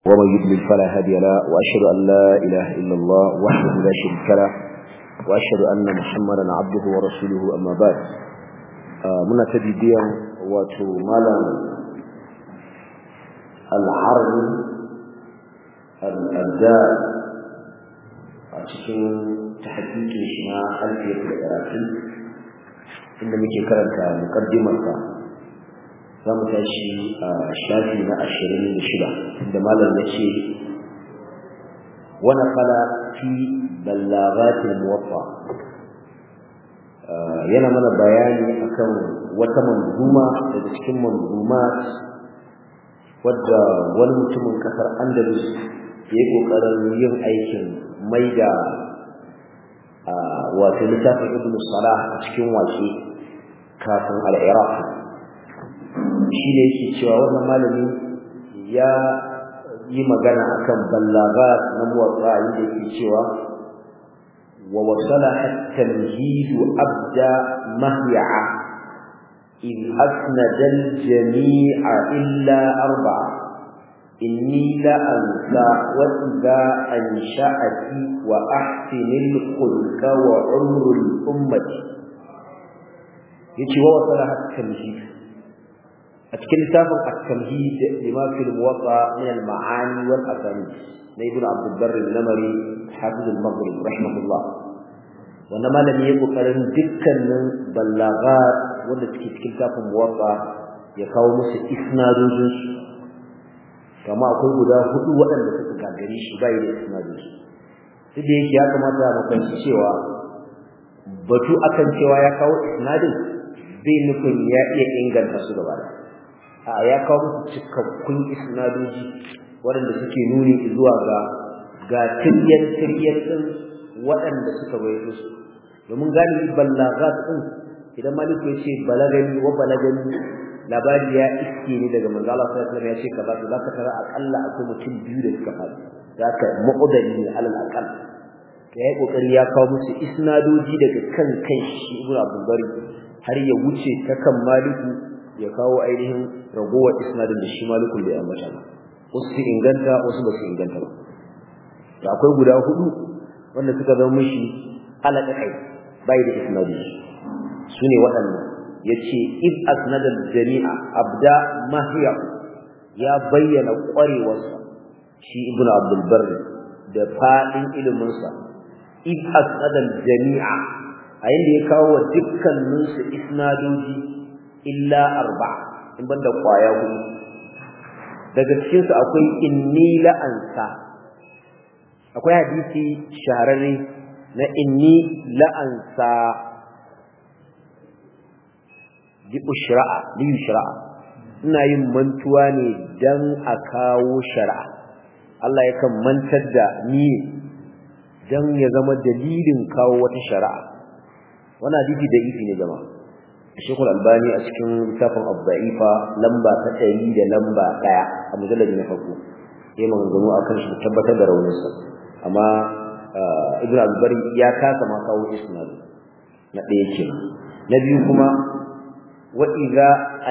ومن يضلل فلا هادي له وأشهد أن لا إله إلا الله وحده لا شريك له وأشهد أن محمدا عبده ورسوله أما بعد من تجديا وتمالا العرض الأبداء cikin tahqiqin shi na alfiyat al-iraqi inda muke karanta muqaddimarsa zamu tashi a shafi na 26 inda malam yace wa naqala fi ballaghat al-muwatta yana mana bayani akan wata manzuma daga cikin manzumat wadda wani mutumin kasar Andalus yayi kokarin yin aikin maida wato littafin Ibn Salah a cikin waƙe kafin al-Iraq shi ne yake cewa wannan malami ya yi magana akan ballaghat na muwatta inda yake cewa wa wasala at-tamhid abda mahya'a in asnada al-jami'a illa arba'a إني لا أنسى وإذا أنشأتي وأحسن الخلق وعمر الأمة يتي ووصلها التمهيد أتكلم تافق التمهيد لما في الموضع من المعاني والأسانيد ابن عبد البر النمري حافظ المغرب رحمه الله وإنما لم يكن قرن دكا من بلاغات والتي تكلم تافق الموضع يقوم إسناد جنس kama akwai guda hudu waɗanda suka gagare shi bai da isnadi duk da yake ya kamata mu fahimci cewa batu akan cewa ya kawo isnadin bai nufin ya iya inganta su gaba a ya kawo musu cikakkun isnadoji waɗanda suke nuni zuwa ga tiryan din waɗanda suka bayyana su domin galibi ballaghat din idan maliku ya ce balagani labari ya iske ne daga manzo Allah sallallahu alaihi wasallam ya ce kaza to zaka tara akalla akwai mutum biyu da suka faɗi zaka mu'adali alal aqal to yayi kokari ya kawo musu isnadoji daga kan shi Ibn Abdul Bari har ya wuce ta kan Maliku ya kawo ainihin ragowar isnadin da shi Malikul bai ambata ba wasu su inganta wasu ba su inganta ba to akwai guda hudu wanda suka zama mishi alaka kai bai da isnadi sune waɗannan yace id asnada al-jami'a abda mahiya ya bayyana kwarewarsa shi Ibn Abdul Barr da fadin ilimin sa id asnada al-jami'a ayin da ya kawo dukkanin su isnadoji illa arba'a in banda kwaya hudu daga cikin su akwai inni la ansa akwai hadisi shahararre na inni la ansa liyushra'a ina yin mantuwa ne dan a kawo shari'a Allah yakan mantar da ni dan ya zama dalilin kawo wata shari'a wannan hadisi da ifi ne jama'a Sheikh Al-Albani a cikin littafin Ad-Da'ifa lamba ta 100 da lamba 1 a mujallad na farko yayin maganganu akan shi tabbatar da rauninsa amma Ibn Al-Bari ya kasa ma kawo isnad na ɗaya kenan na biyu kuma وإذا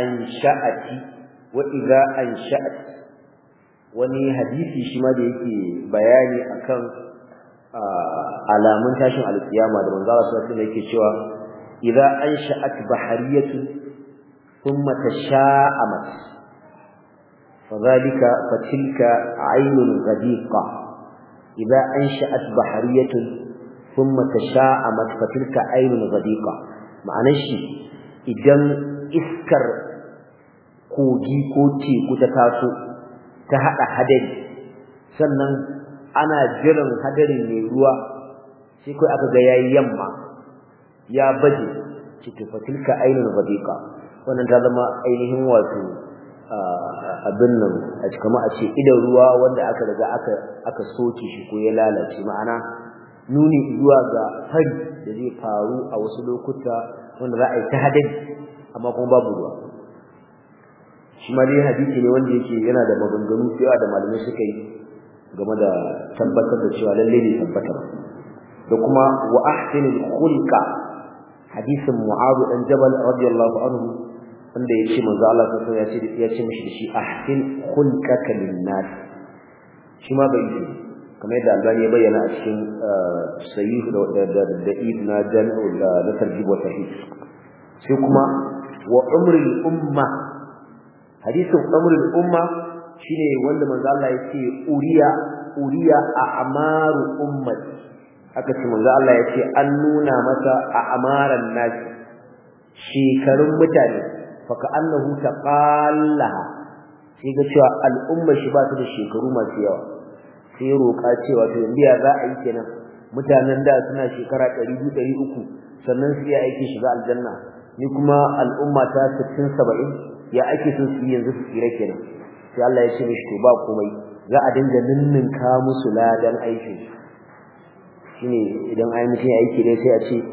أنشأت wani hadisi shi ma da yake bayani akan alamun tashin alkiyama da manzo Allah sallallahu alaihi wasallam yake cewa idza ansha'at bahariyatun thumma tasha'amat fadhalika fatilka 'aynun ghadiqa idza ansha'at bahariyatun thumma tasha'amat fatilka 'aynun ghadiqa ma'anar shi idan iskar kogi ko teku ta taso ta hada hadari sannan ana jiran hadarin ne ruwa sai kai aka ga yayi yamma ya baje fatilka ainul ghadiqa wannan ta zama ainihin wato abin nan a cikin a ce idan ruwa wanda aka riga aka soke shi ko ya lalace ma'ana nuni zuwa ga fari da zai faru a wasu lokuta wanda za a yi ta hadari amma kuma babu ruwa shi ma dai hadisi ne wanda yake yana da maganganu da yawa da malamai suka yi game da tabbatar da cewa lalle ne tabbatar da kuma wa ahsinul khulqa hadisin Mu'adh dan Jabal radiyallahu anhu wanda yace manzo Allah sallallahu alaihi wasallam yace mishi da shi ahsin khulqaka lin-nas shi ma bai yi kamar yadda Albani ya bayyana a cikin sahih da ibn Jami'u da tarjib wa sahih sai kuma wa umrul umma hadisin umrul umma shine wanda manzo Allah yake uriya a'maru ummati aka ce manzo Allah yake an nuna masa a'maran nas shekarun mutane fa ka annahu taqallaha sai ga cewa al'umma shi ba ta da shekaru masu yawa sai roƙa cewa to yanzu ya za a yi kenan mutanen da suna shekara 200 300 sannan su yi aiki shiga aljanna ni kuma al'umma ta 60 70 ya ake so su yanzu su tsira kenan sai Allah ya ce mishi to ba komai za a dinga ninninka musu ladan aikin shine idan ai mutum ya aiki dai sai a ce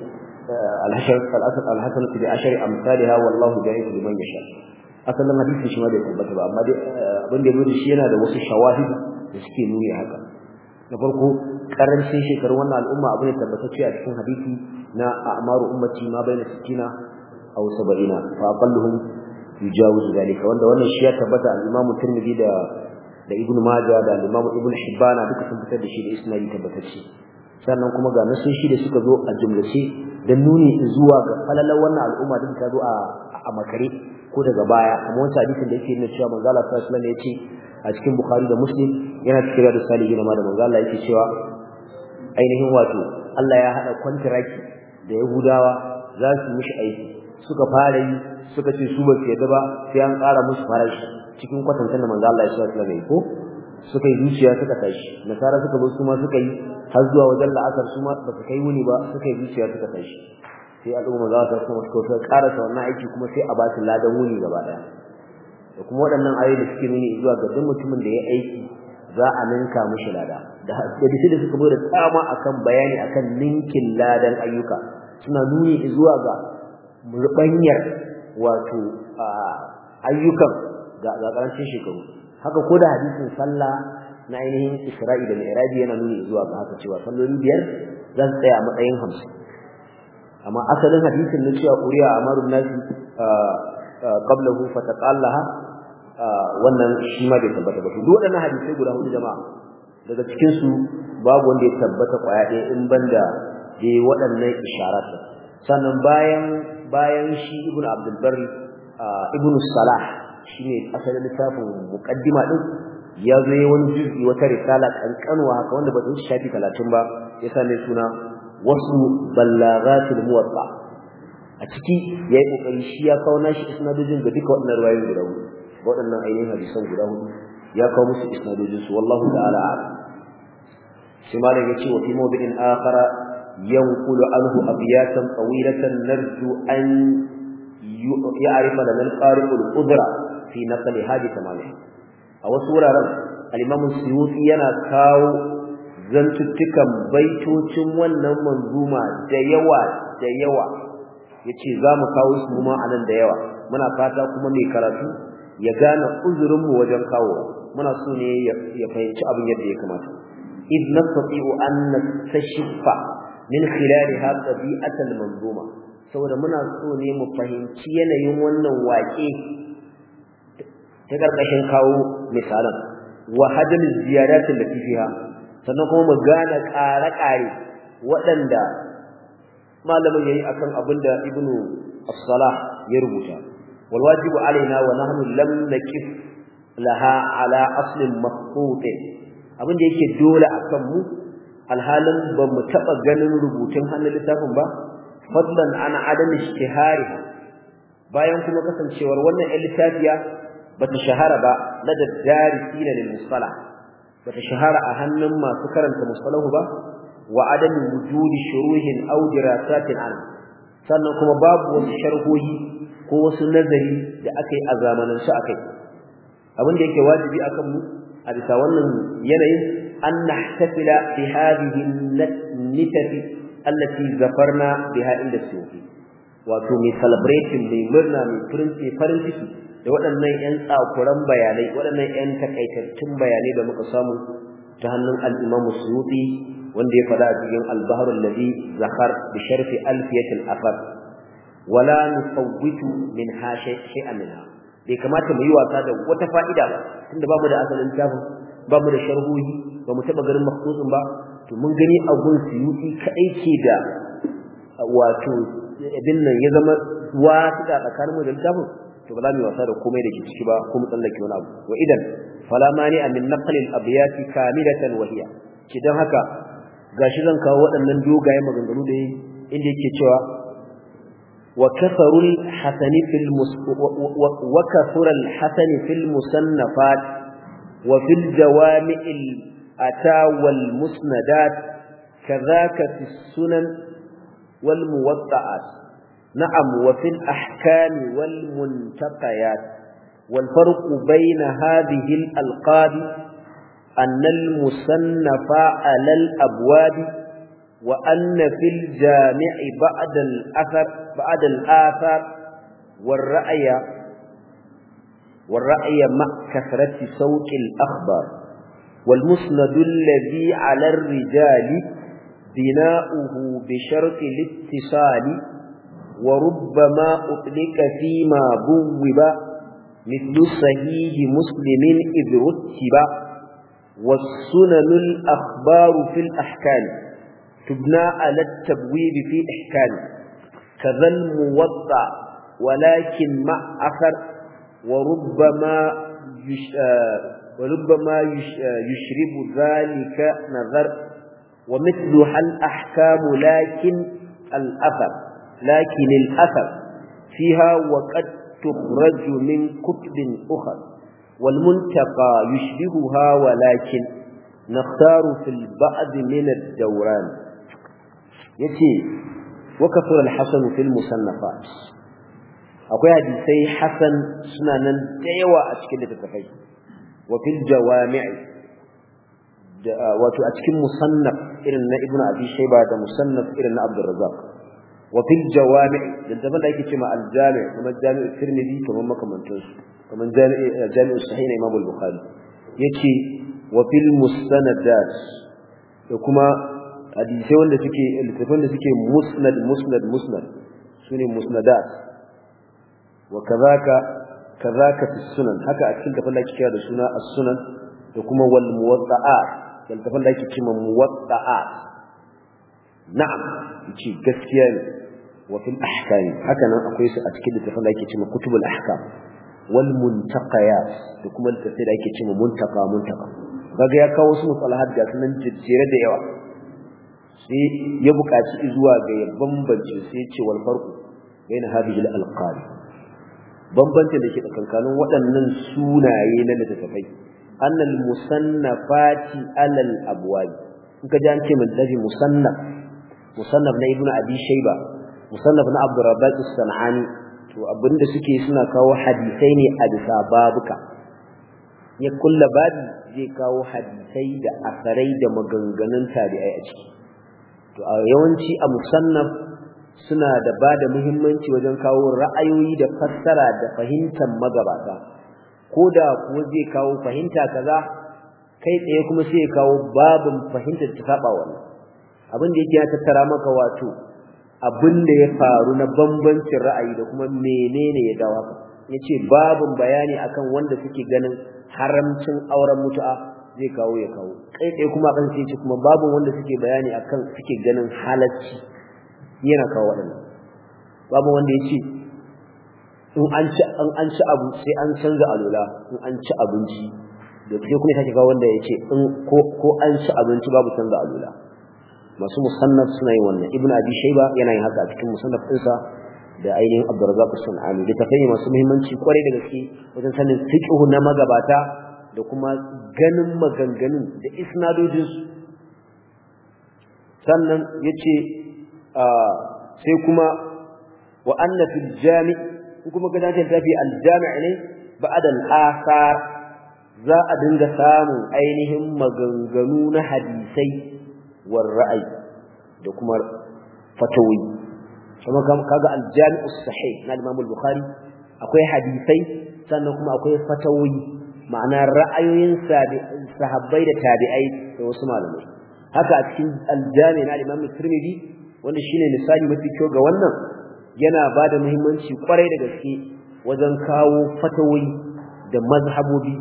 al-hasan bi ashri amsalha wallahu ja'iz liman yasha asalin hadisi shi ma bai tabbata ba amma dai abin da yake shi yana da wasu shawahid da suke nuni haka na farko karancin shekarun wannan al'umma abu ne tabbatacce a cikin hadisi na a'maru ummati ma baina 60 aw 70 fa aqalluhum yujawizu zalika wanda wannan shi ya tabbata al-Imam Tirmidhi da Ibn Majah da al-Imam Ibn Hibban duka sun fitar da shi da isnadi tabbatacce sannan kuma ga nasoshi da suka zo a jumlace dan nuni zuwa ga falalar wannan al'umma din ta zo a makare ko daga baya amma wannan hadisin da yake nuna cewa manzo Allah sallallahu alaihi wasallam yace a cikin Bukhari da Muslim yana cikin da salihin ma da manzo Allah yake cewa ainihin wato Allah ya hada kwantiraki da Yahudawa za su mishi aiki suka fara yi suka ce su ba su yadda ba sai an ƙara musu farashi cikin kwatantan da manzo Allah ya sallallahu alaihi wasallam ko suka yi zuciya suka tashi nasara suka zo su ma suka yi har zuwa wajen la'asar su ma ba su kai wuni ba suka yi zuciya suka tashi sai al'umma za ta kuma suka karasa wannan aiki kuma sai a ba su ladan wuni gaba daya da kuma waɗannan ayoyi da suke nuni zuwa ga duk mutumin da ya aiki za a ninka mishi lada da hadisi da suka bude tsama akan bayani akan ninkin ladan ayyuka suna nuni zuwa ga murbanyar wato ayyukan ga karancin shekaru haka ko da hadisin sallah na ainihin Isra'i da Mi'raj yana nuni zuwa ga haka cewa salloli biyar za su tsaya a matsayin 50 amma asalin hadisin na cewa uriya amarun nasi qablahu fataqallaha wannan shi ma bai tabbata ba duk waɗannan hadisai guda hudu jama'a daga cikin su babu wanda ya tabbata kwaya ɗaya in banda dai waɗannan isharat sannan bayan shi ibnu abdul barri ibnu salah shine asalin littafin muqaddima din ya zo wani juz'i wata risala kankanwa haka wanda ba ta shafi 30 ba ya same suna wasu ballaghatul muwatta a ciki yayi kokari shi ya kawo nashi isnadojin ga duka waɗannan riwayoyi guda hudu waɗannan ainihin hadisan guda hudu ya kawo musu isnadojin su wallahu ta'ala a'lam shi malam yace wa fi mawdi'in akhara yanqulu anhu abiyatan tawilatan narju an ya'rifa lana al-qari'ul udra fi naqli hadi tamamih a wasu wuraren al-Imam Suyuti yana kawo zantuttukan baitocin wannan manzuma da yawa yace zamu kawo su ma anan da yawa muna fata kuma mai karatu ya gane uzurin mu wajen kawo muna so ne ya fahimci abin yadda ya kamata id nastati'u an nastashfa min khilaliha tabi'atal manzuma saboda muna so ne mu fahimci yanayin wannan waƙe ta karkashin kawo misalan wa hadal ziyadat allati fiha sannan kuma mu gane ƙare-ƙare waɗanda malamin yayi akan abinda ibnu as-salah ya rubuta wal wajibu alaina wa nahnu lam nakif laha ala aslin maqut abinda yake dole akan mu alhalin ba mu taba ganin rubutun hannun littafin ba fadlan ana adam ishtihari bayan kuma kasancewar wannan littafiya bata shahara ba na darisina lil mustalah bata shahara a hannun masu karanta mustalahu ba wa adam wujudi shuruhin aw dirasatin an sannan kuma babu wasu sharhohi ko wasu nazari da akai a zamanin su akai abin da yake wajibi akan mu a bisa wannan yanayin an nahtafila bi hadhihi an-nitati allati zafarna biha inda sufi wato mai celebrating mai murna mai farin ciki da waɗannan ƴan tsakuran bayanai waɗannan ƴan takaitattun bayanai da muka samu ta hannun al-Imam Suyuti wanda ya fada a cikin al-Bahr alladhi zakhar bi sharfi alfiyat al-afar wala nufawwitu minha shay'an minha bai kamata mu yi wasa da wata fa'ida ba tunda babu da asalin tafin ba mu da sharhohi ba mu taba ganin makhsusin ba to mun gani a gun Suyuti kadai ke da wato abin nan ya zama wasu da tsakanin mu da littafin to ba za mu yi wasa da komai da ke ciki ba ko mu tsallake wani abu wa idan fala mani min naqli al-abyat kamilatan wa hiya kidan haka gashi zan kawo waɗannan dogaye maganganu da inda yake cewa wa kasarul hasani fil wa kasura al-hasan fil musannafat wa fil jawami'il ata wal musnadat kadhaka fi sunan wal muwatta'at na'am wa fil ahkam wal muntaqayat wal farq bayna hadhihi al-alqab أن المصنف على الأبواب وأن في الجامع بعد الآثار والرأي مع كثرة سوق الأخبار والمسند الذي على الرجال بناؤه بشرط الاتصال وربما أطلق فيما بوب مثل صحيح مسلم إذ رتب والسنن الأخبار في الأحكام تبنى على التبويب في إحكام كذا الموضع ولكن مع أثر وربما يشرب ذلك نظر ومثلها الأحكام لكن الأثر فيها وقد تخرج من كتب أخرى والمنتقى يشبهها ولكن نختار في البعض من الدوران يتي وكثر الحسن في المصنفات akwai hadisai hasan suna nan da yawa a cikin littattafai wa fil jawami' wato a cikin musannaf irin na ibnu abi shayba da musannaf irin na abdur razzaq wa fil jawami' da da yake cewa al jami' kamar jami'u tirmidhi kamar makamantansu kamar jami'u sahih na Imam al-Bukhari yace wa fil mustanadat da kuma hadisi wanda suke littafan da suke musnad sune musnadat wa kazaka fi sunan haka a cikin tafan da ake kira da suna as-sunan da kuma wal muwatta'at da tafan da ake cewa muwatta'at na'am yace gaskiya ne wa fil ahkam haka nan akwai su a cikin tafan da ake cewa kutubul ahkam wal muntaqayat da kuma littafai da ake cewa muntaqa kaga ya kawo su musalahat ga sunan jijjere da yawa sai ya buƙaci zuwa ga ya bambance sai ya ce wal farqu baina hadhihi al alqab bambance da ke tsakankanin waɗannan sunaye na littafai annal musannafati alal abwab in ka ji an ce littafi musannaf na ibnu abi shayba musannaf na abdurrazzaq as-sanani to abinda suke suna kawo hadisai ne a bisa babuka ya kulla babi zai kawo hadisai da asarai da maganganun tabi'ai a ciki to a yawanci a musannaf suna da bada muhimmanci wajen kawo ra'ayoyi da fassara da fahimtar magabata koda kuwa zai kawo fahimta kaza kai tsaye kuma sai ya kawo babin fahimtar ta saba wannan abin da yake ya tattara maka wato abin da ya faru na bambancin ra'ayi da kuma menene ya dawo haka yace babin bayani akan wanda suke ganin haramcin auren mutu'a zai kawo ya kawo kai tsaye kuma kan sai ce kuma babin wanda suke bayani akan suke ganin halacci yana kawo wadannan babu wanda yace in an ci abu sai an canza alula in an ci abinci da sai kuma take kawo wanda yace in ko an ci abinci babu canza alula masu musannaf suna yin wannan ibnu abi shayba yana yin haka a cikin musannaf ɗinsa da ainihin abdurrazzaq as-sanani da tafai masu muhimmanci kwarai da gaske wajen sanin fiqh na magabata da kuma ganin maganganun da isnadojin su sannan yace sai kuma wa anna fil jami' kuma ga dace tafi al-jami' ne ba'da al-athar za a dinga samun ainihin maganganu na hadisai war ra'ayi da kuma fatawi kuma kaga al-jami' as-sahih na Imam al-Bukhari akwai hadisai sannan kuma akwai fatawi ma'ana ra'ayoyin sahabbai da tabi'ai da wasu malamai haka a cikin al-jami' na Imam Tirmidhi wanda shine misali mafi kyau ga wannan yana bada muhimmanci kwarai da gaske wajen kawo fatawi da mazhabobi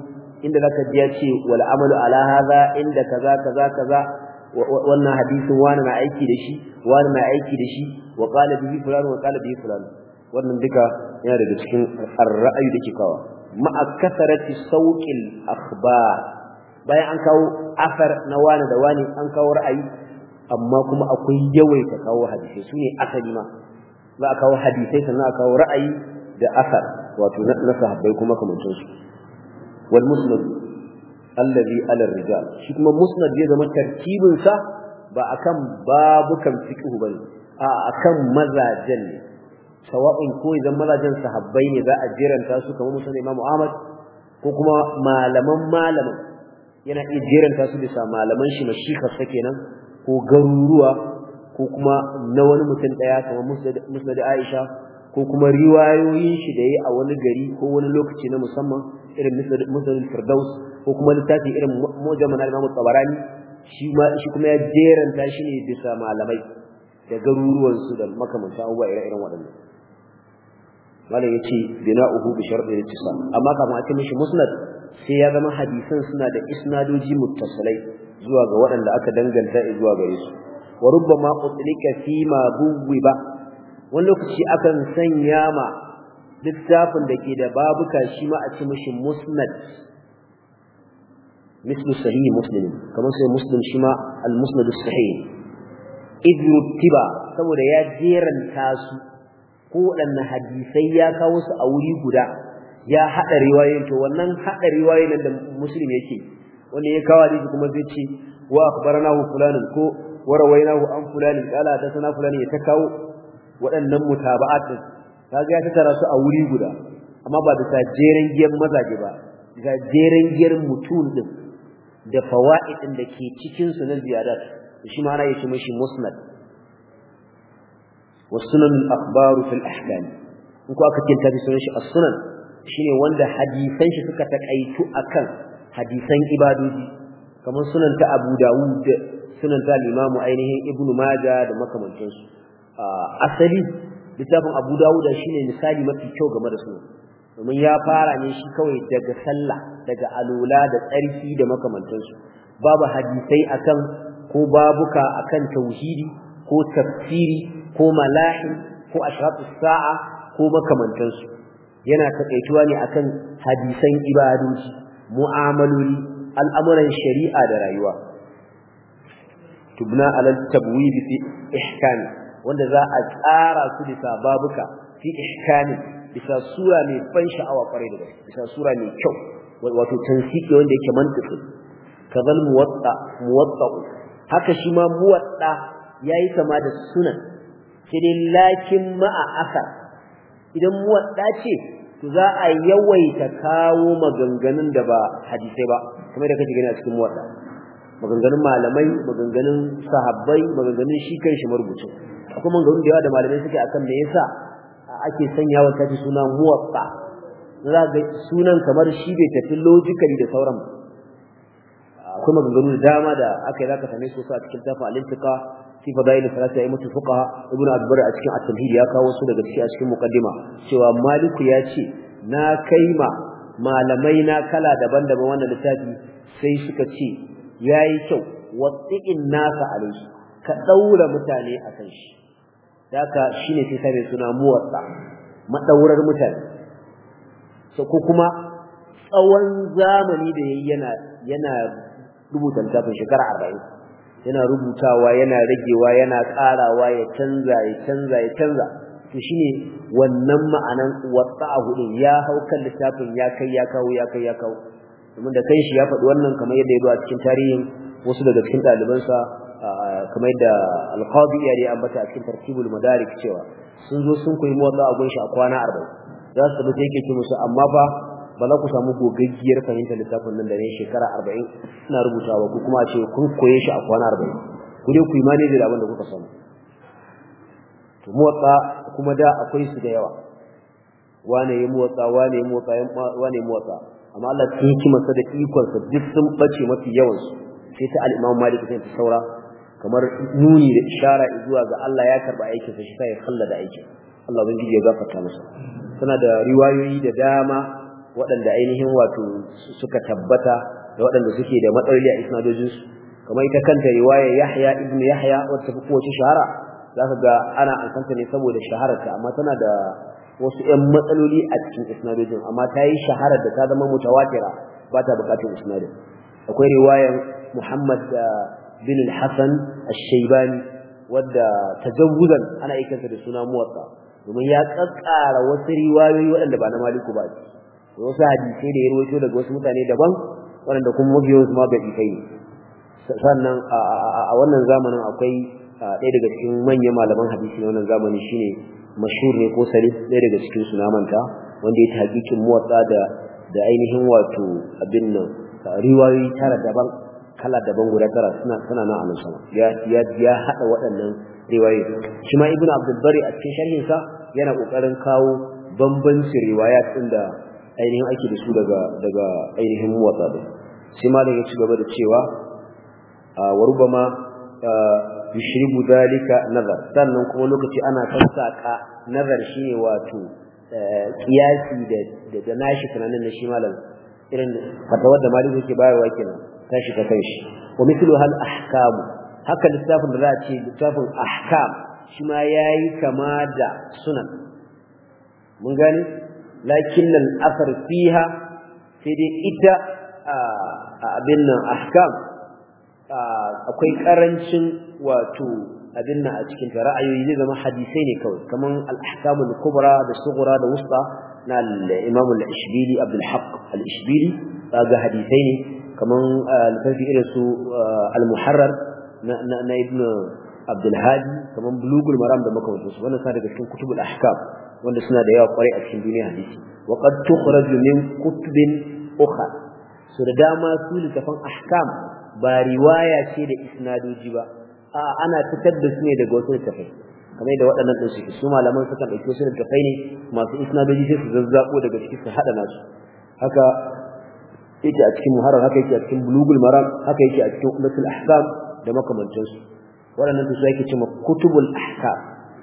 inda zaka ji ya ce wal amalu ala hadha inda kaza kaza kaza wannan hadisin wani na aiki da shi wani na aiki da shi wa qala bihi fulan wa qala bihi fulan wannan duka yana daga cikin ar-ra'ayi da ke kawo ma'a kasarati sauqil akhbar bayan an kawo asar na wani da wani an kawo ra'ayi amma kuma akwai yawaita kawo hadisi sune asali ma za a kawo hadisai sannan a kawo ra'ayi da asar wato na sahabbai kuma kamancin su wal musnad alladhi ala rijal shi kuma musnad ya zama tartibin sa ba akan babukan fiqh bane a akan mazajen ne sawa'in ko idan mazajen sahabbai ne za a jiranta su kamar musnad Imam Ahmad ko kuma malaman yana iya jiranta su bisa malaman shi mashika kenan ko garuruwa ko kuma na wani mutum daya kamar musnad Aisha ko kuma riwayoyin shi da yayi a wani gari ko wani lokaci na musamman irin musnad Firdaus ko kuma littafi irin Mu'jam al-Imam Tabarani shi kuma ya jeranta shi ne bisa malamai da garuruwan su da makamantan abubuwa irin waɗannan wala yace bina'uhu bi shartil ittisal amma kamar a ce mishi musnad sai ya zama hadisan suna da isnadoji muttasilai zuwa ga waɗanda aka danganta zuwa gare su wa rubbama utlika fi ma buwiba wani lokaci akan sanya ma littafin da ke da babuka shi ma a ce mishi musnad mislu sahih muslim kamar sai muslim shi ma al-musnad as-sahih idrutiba saboda ya jeranta su ko waɗannan hadisai ya kawo su a wuri guda ya hada riwayoyin to wannan hada riwayoyin da muslim yake wanda ya kawo hadisi kuma zai ce wa akhbaranahu fulanun ko warawainahu an fulanin kala ta sana fulani ya ta kawo waɗannan mutaba'at kaga ya tattara su a wuri guda amma ba bisa jeren giyar mazaje ba bisa jeren giyar mutum din da fawaid din da ke cikin su na ziyadat shi ma ana yace mishi musnad والسنن الأخبار في الأحكام in ko aka kinta bi sunan shi as-sunan shine wanda hadisan shi suka takaitu akan hadisan ibadoji kamar sunan ta Abu Dawud sunan ta Imam ainihin Ibn Majah da makamantan su asali littafin Abu Dawud shine misali mafi kyau game da sunan domin ya fara ne shi kawai daga sallah daga alula da tsarki da makamantan su babu hadisai akan ko babuka akan tauhidi ko tafsiri ko malahi ko ashratus sa'a ko makamantansu yana takaituwa ne akan hadisan ibadoji mu'amaloli al'amuran shari'a da rayuwa tubna alal tabwib fi ihkami wanda za a tsara su bisa babuka fi ihkami bisa sura mai ban sha'awa kwarai da gaske bisa sura mai kyau wato tansiki wanda yake mantiki kazal muwatta haka shi ma muwatta yayi kama da sunan sai dai lakin ma'a asar idan muwadda ce to za a yawaita kawo maganganun da ba hadisai ba kamar da kake gani a cikin muwadda maganganun malamai maganganun sahabbai maganganun shi kanshi marubuci akwai maganganun da yawa da malamai suke akan me yasa ake sanyawa ta suna muwadda za ga sunan kamar shi bai tafi logically da sauran akwai maganganu da dama da aka yi zaka same su a cikin tafa al-intiqa fi fadail salati ayyamatu fuqaha ibnu abdur a cikin at-tamhid ya kawo su daga cikin a cikin muqaddima cewa maliku ya ce na kaima malamai na kala daban-daban wannan littafi sai suka ce yayi kyau wasiqin nasa alaihi ka daura mutane akan shi daka shine sai sai suna muwatta madaurar mutane so ko kuma tsawon zamani da yana rubuta littafin shekara 40 yana rubutawa yana ragewa yana karawa ya canza to shine wannan ma'anan wasa'ahu din ya haukan littafin ya kawo domin da kai shi ya faɗi wannan kamar yadda ya zo a cikin tarihin wasu daga cikin ɗalibansa kamar yadda al-qadi ya ambata a cikin tartibul madarik cewa sun zo sun koyi muwatta a gunshi a kwana 40 za su tabbata yake ce musu amma fa ba za ku samu gogaggiyar fahimtar littafin nan da ne shekara 40 suna rubutawa ko kuma a ce kun koye shi a kwana 40 ku dai ku yi manage da abin da kuka samu to muwatta kuma da akwai su da yawa wane yi muwatta amma Allah ya yi masa da ikon sa duk sun bace mafi yawan su sai ta al-Imam Malik sai ta saura kamar nuni da ishara zuwa ga Allah ya karba aikin sa shi sai ya khallada aikin Allah ubangiji ya gafarta masa tana da riwayoyi da dama waɗanda ainihin wato suka tabbata da waɗanda suke da matsaloli a isnadojinsu kamar ita kanta riwaya Yahya ibn Yahya wacce ta fi kowace shahara zaka ga ana ansanta ne saboda shahararta amma tana da wasu ƴan matsaloli a cikin isnadojin amma ta yi shaharar da ta zama mutawatira ba ta buƙatar isnadin akwai riwayar Muhammad bin al-Hasan al-Shaybani wadda tajawuzan ana aikansa da suna muwatta domin ya kakkara wasu riwayoyi waɗanda ba na Maliku ba wasu hadisi da ya rawaito daga wasu mutane daban waɗanda kuma mabiyan su ma ga ikai sannan a wannan zamanin akwai ɗaya daga cikin manyan malaman hadisi na wannan zamani shine mashhur ne ko salih ɗaya daga cikin su namanta wanda ya tahqiqin muwatta da ainihin wato abin nan riwayoyi tara daban kala daban guda tara suna nan a nan sama ya hada waɗannan riwayoyi shi ma ibnu abdul bari a cikin sharhin sa yana kokarin kawo bambancin riwayat din da ainihin ake da su daga ainihin muwatta din shi ma da ya ci gaba da cewa wa rubama yushribu dalika nazar sannan kuma lokaci ana sassaka nazar shine wato kiyasi da nashi tunanin na shi malam irin fatawar da maliki yake bayarwa kenan tashi ta kanshi wa mithlu hal ahkam haka littafin da za a ce littafin ahkam shi ma yayi kama da sunan mun gane lakin al athar fiha sai dai ita abin nan ahkam akwai karancin wato abin nan a cikin ra'ayoyi zai zama hadisai ne kawai kaman al-ahkamul kubra da sughra da wusta na al-imam al-ishbili abdul haqq al-ishbili ga hadisai ne kaman al-fafi irin su al-muharrar na ibn abdul hadi kaman bulugul maram da makamantansu wannan sa daga cikin kutubul ahkam wanda suna da yawa kwarai a cikin duniya hadisi wa qad tukhraju min kutubin ukhra so da dama su littafan ahkam ba riwaya ce da isnadoji ba ana fitar da su ne daga wasu littafai kamar da waɗannan din suke su malaman sukan dauke su littafai ne masu isnadoji sai su zazzabo daga cikin su hada nasu haka yake a cikin muharrar haka yake a cikin bulugul maram haka yake a cikin ummatul ahkam da makamantan su waɗannan su yake cewa kutubul ahkam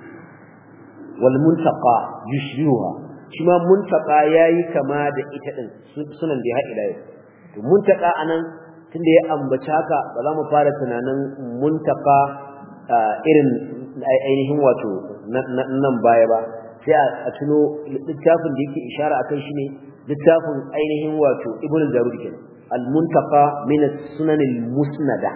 wal muntaqa yushbihuha shi ma muntaqa yayi kama da ita din sunan da ya haɗa yau to muntaqa anan tunda ya ambaci haka ba za mu fara tunanin muntaka irin ainihin wato nan baya ba sai a tuno littafin da yake ishara akan shi ne littafin ainihin wato ibnu jarud kenan al-muntaka min as-sunan al-musnada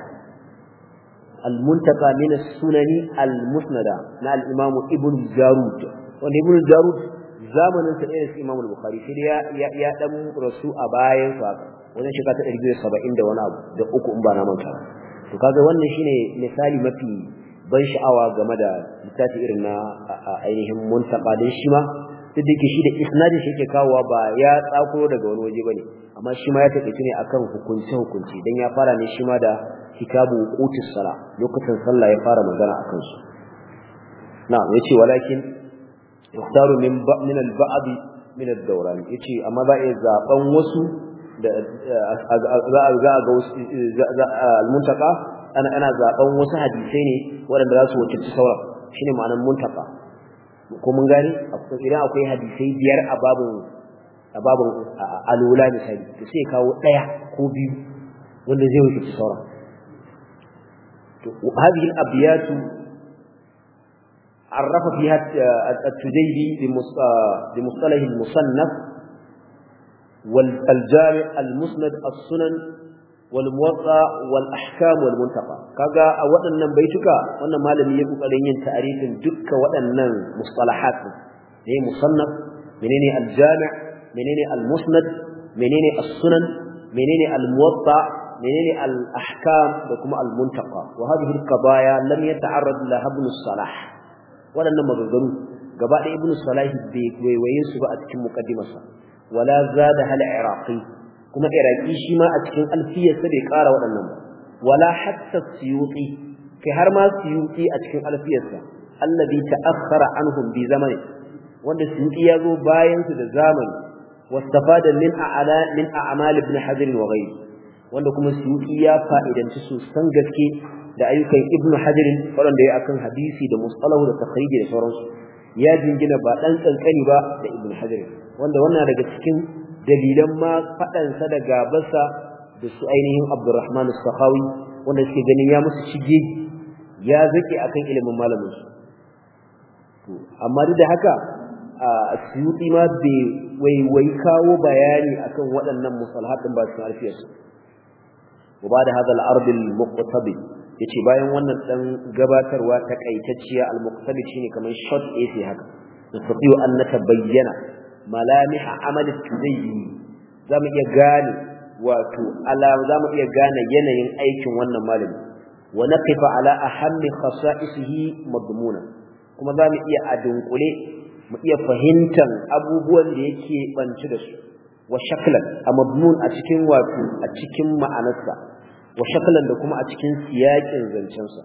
al-muntaka min as-sunan al-musnada na al-imam ibnu jarud wanda ibnu jarud zamanin sa irin imam al-bukhari sai ya dan rasu a bayan sa wannan shekara ta 170 da wani abu da uku in ba na manta to kaga wannan shine misali mafi ban sha'awa game da littafi irin na ainihin muntaka din shi ma duk da shi da isnadin shi yake kawowa ba ya tsakuro daga wani waje bane amma shi ma ya taƙaice ne akan hukunci dan ya fara ne shi ma da kitabu qutus sala lokacin sallah ya fara magana akan su na'am yace walakin yukhtaru min al-ba'd min ad-dawran yace amma ba ya zaban wasu da za a ga al-muntaka ana zaben wasu hadisai ne waɗanda za su wakilci sauran shine ma'anar muntaka ko mun gani idan akwai hadisai biyar a babun alula misali to sai kawo daya ko biyu wanda zai wakilci sauran to hadhihi al-abyat عرف فيها التجيبي بمصطلح المصنف والجامع المسند السنن والموطا والاحكام والمنتقى kaga a waɗannan baituka wannan malami ya kokarin yin ta'arifin dukkan waɗannan mustalahat ne musannaf menene aljami' menene almusnad menene as-sunan menene almuwatta menene al-ahkam da kuma almuntaqa wa hadhihi al-qadaya lam yata'arrad laha ibn salah waɗannan maganganu gaba da ibn salah bai waiwaye su ba a cikin muqaddimarsa wala zada hal iraqi kuma iraqi shi ma a cikin alfiyarsa bai ƙara waɗannan ba wala hatta suyuti kai har ma suyuti a cikin alfiyarsa alladhi ta'akhkhara anhum bi zamani wanda suyuti ya zo bayan su da zamani wastafada min a'mal ibn hajar wa ghayri wanda kuma suyuti ya fa'idanci sosan gaske da ayyukan ibn hajar wanda ya akan hadisi da mustalahu da takhriji da sauransu ya jingina ba dan kankani ba da ibn hajar wanda wannan daga cikin dalilan ma faɗansa da gabarsa da su ainihin Abdurrahman as-Sakhawi wanda suke ganin ya musu shige ya zake akan ilimin malamin su to amma duk da haka Suyuti ma bai wai kawo bayani akan waɗannan musalahatin ba su alfiyar su wa da hadal ard al-muqtabi yace bayan wannan dan gabatarwa ta kaitacciya al-muqtabi shine kamar short essay haka nastati'u an natabayyana malamih amal at-tuzayyi zamu iya gane wato zamu iya gane yanayin aikin wannan malami wa naqifa ala ahammi khasa'isihi madmuna kuma zamu iya adunkule mu iya fahimtar abubuwan da yake banci da su wa shaklan a madmun a cikin wato a cikin ma'anarsa wa shaklan da kuma a cikin siyakin zancensa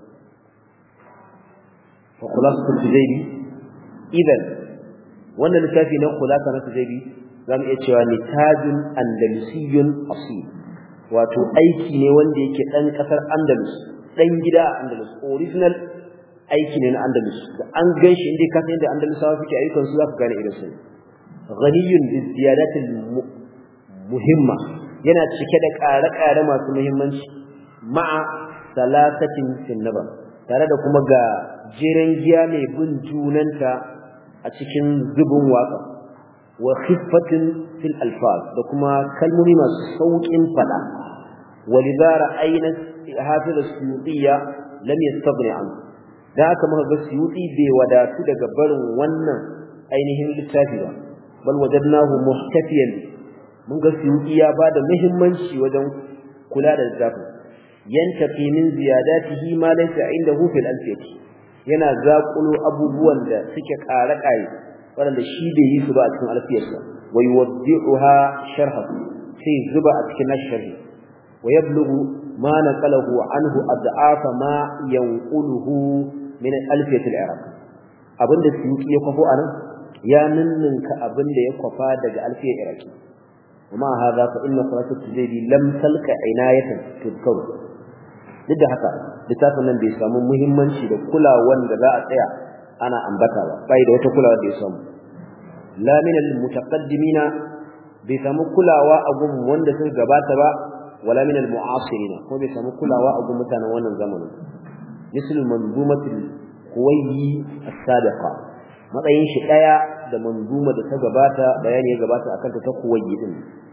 fa khulasatu tuzayyi idan wannan littafi na khulasa na tuzayyi zamu iya cewa nitajun andalusiyyun asil wato aiki ne wanda yake dan kasar Andalus dan gida Andalus original aiki ne na Andalus da an ganshi inda ka san inda Andalusawa suke ayyukan su zaka gane irin su ghaniyun bi ziyadatil muhimma yana cike da ƙare-ƙare masu muhimmanci ma'a salasatin fil nabar tare da kuma ga jiran giya mai bin junanta a cikin zubin waka wa khiffatin fil alfaz da kuma kalmomi masu saukin fada walidha ra'ayna hafiz as-suyutiyya lam yastaghni an da haka muka ga suyuti bai wadatu daga barin wannan ainihin littafi ba bal wajadnahu muhtafiyan mun ga suyuti ya bada muhimmanci wajen kula da littafin yantaqi min ziyadatihi ma laysa indahu fil alfiyati yana zaƙulo abubuwan da suke ƙare-ƙare wanda shi bai yi su ba a cikin alfiyarsa wa yuwaddi'uha sharha sai zuba a cikin sharhi wa yablughu ma naqalahu anhu ad'afa ma yanquluhu min alfiyat al-iraq abinda suyuti ya kwafo anan ya ninninka abinda ya kwafa daga alfiyar iraki kuma hada fa inna salatu tuzaydi lam talqa inayatan tudkaru duk da haka littafin nan bai samu muhimmanci da kulawan da za a tsaya ana ambata ba bai da wata kulawa da ya samu la min al-mutaqaddimina bai samu kulawa a gun wanda suka gabata ba wala min al-mu'asirina ko bai samu kulawa a gun mutanen wannan zamanin misal manzumatul huwayyi as-sabiqa matsayin shi daya da manzuma da ta gabata bayani ya gabata akan ta huwayyi din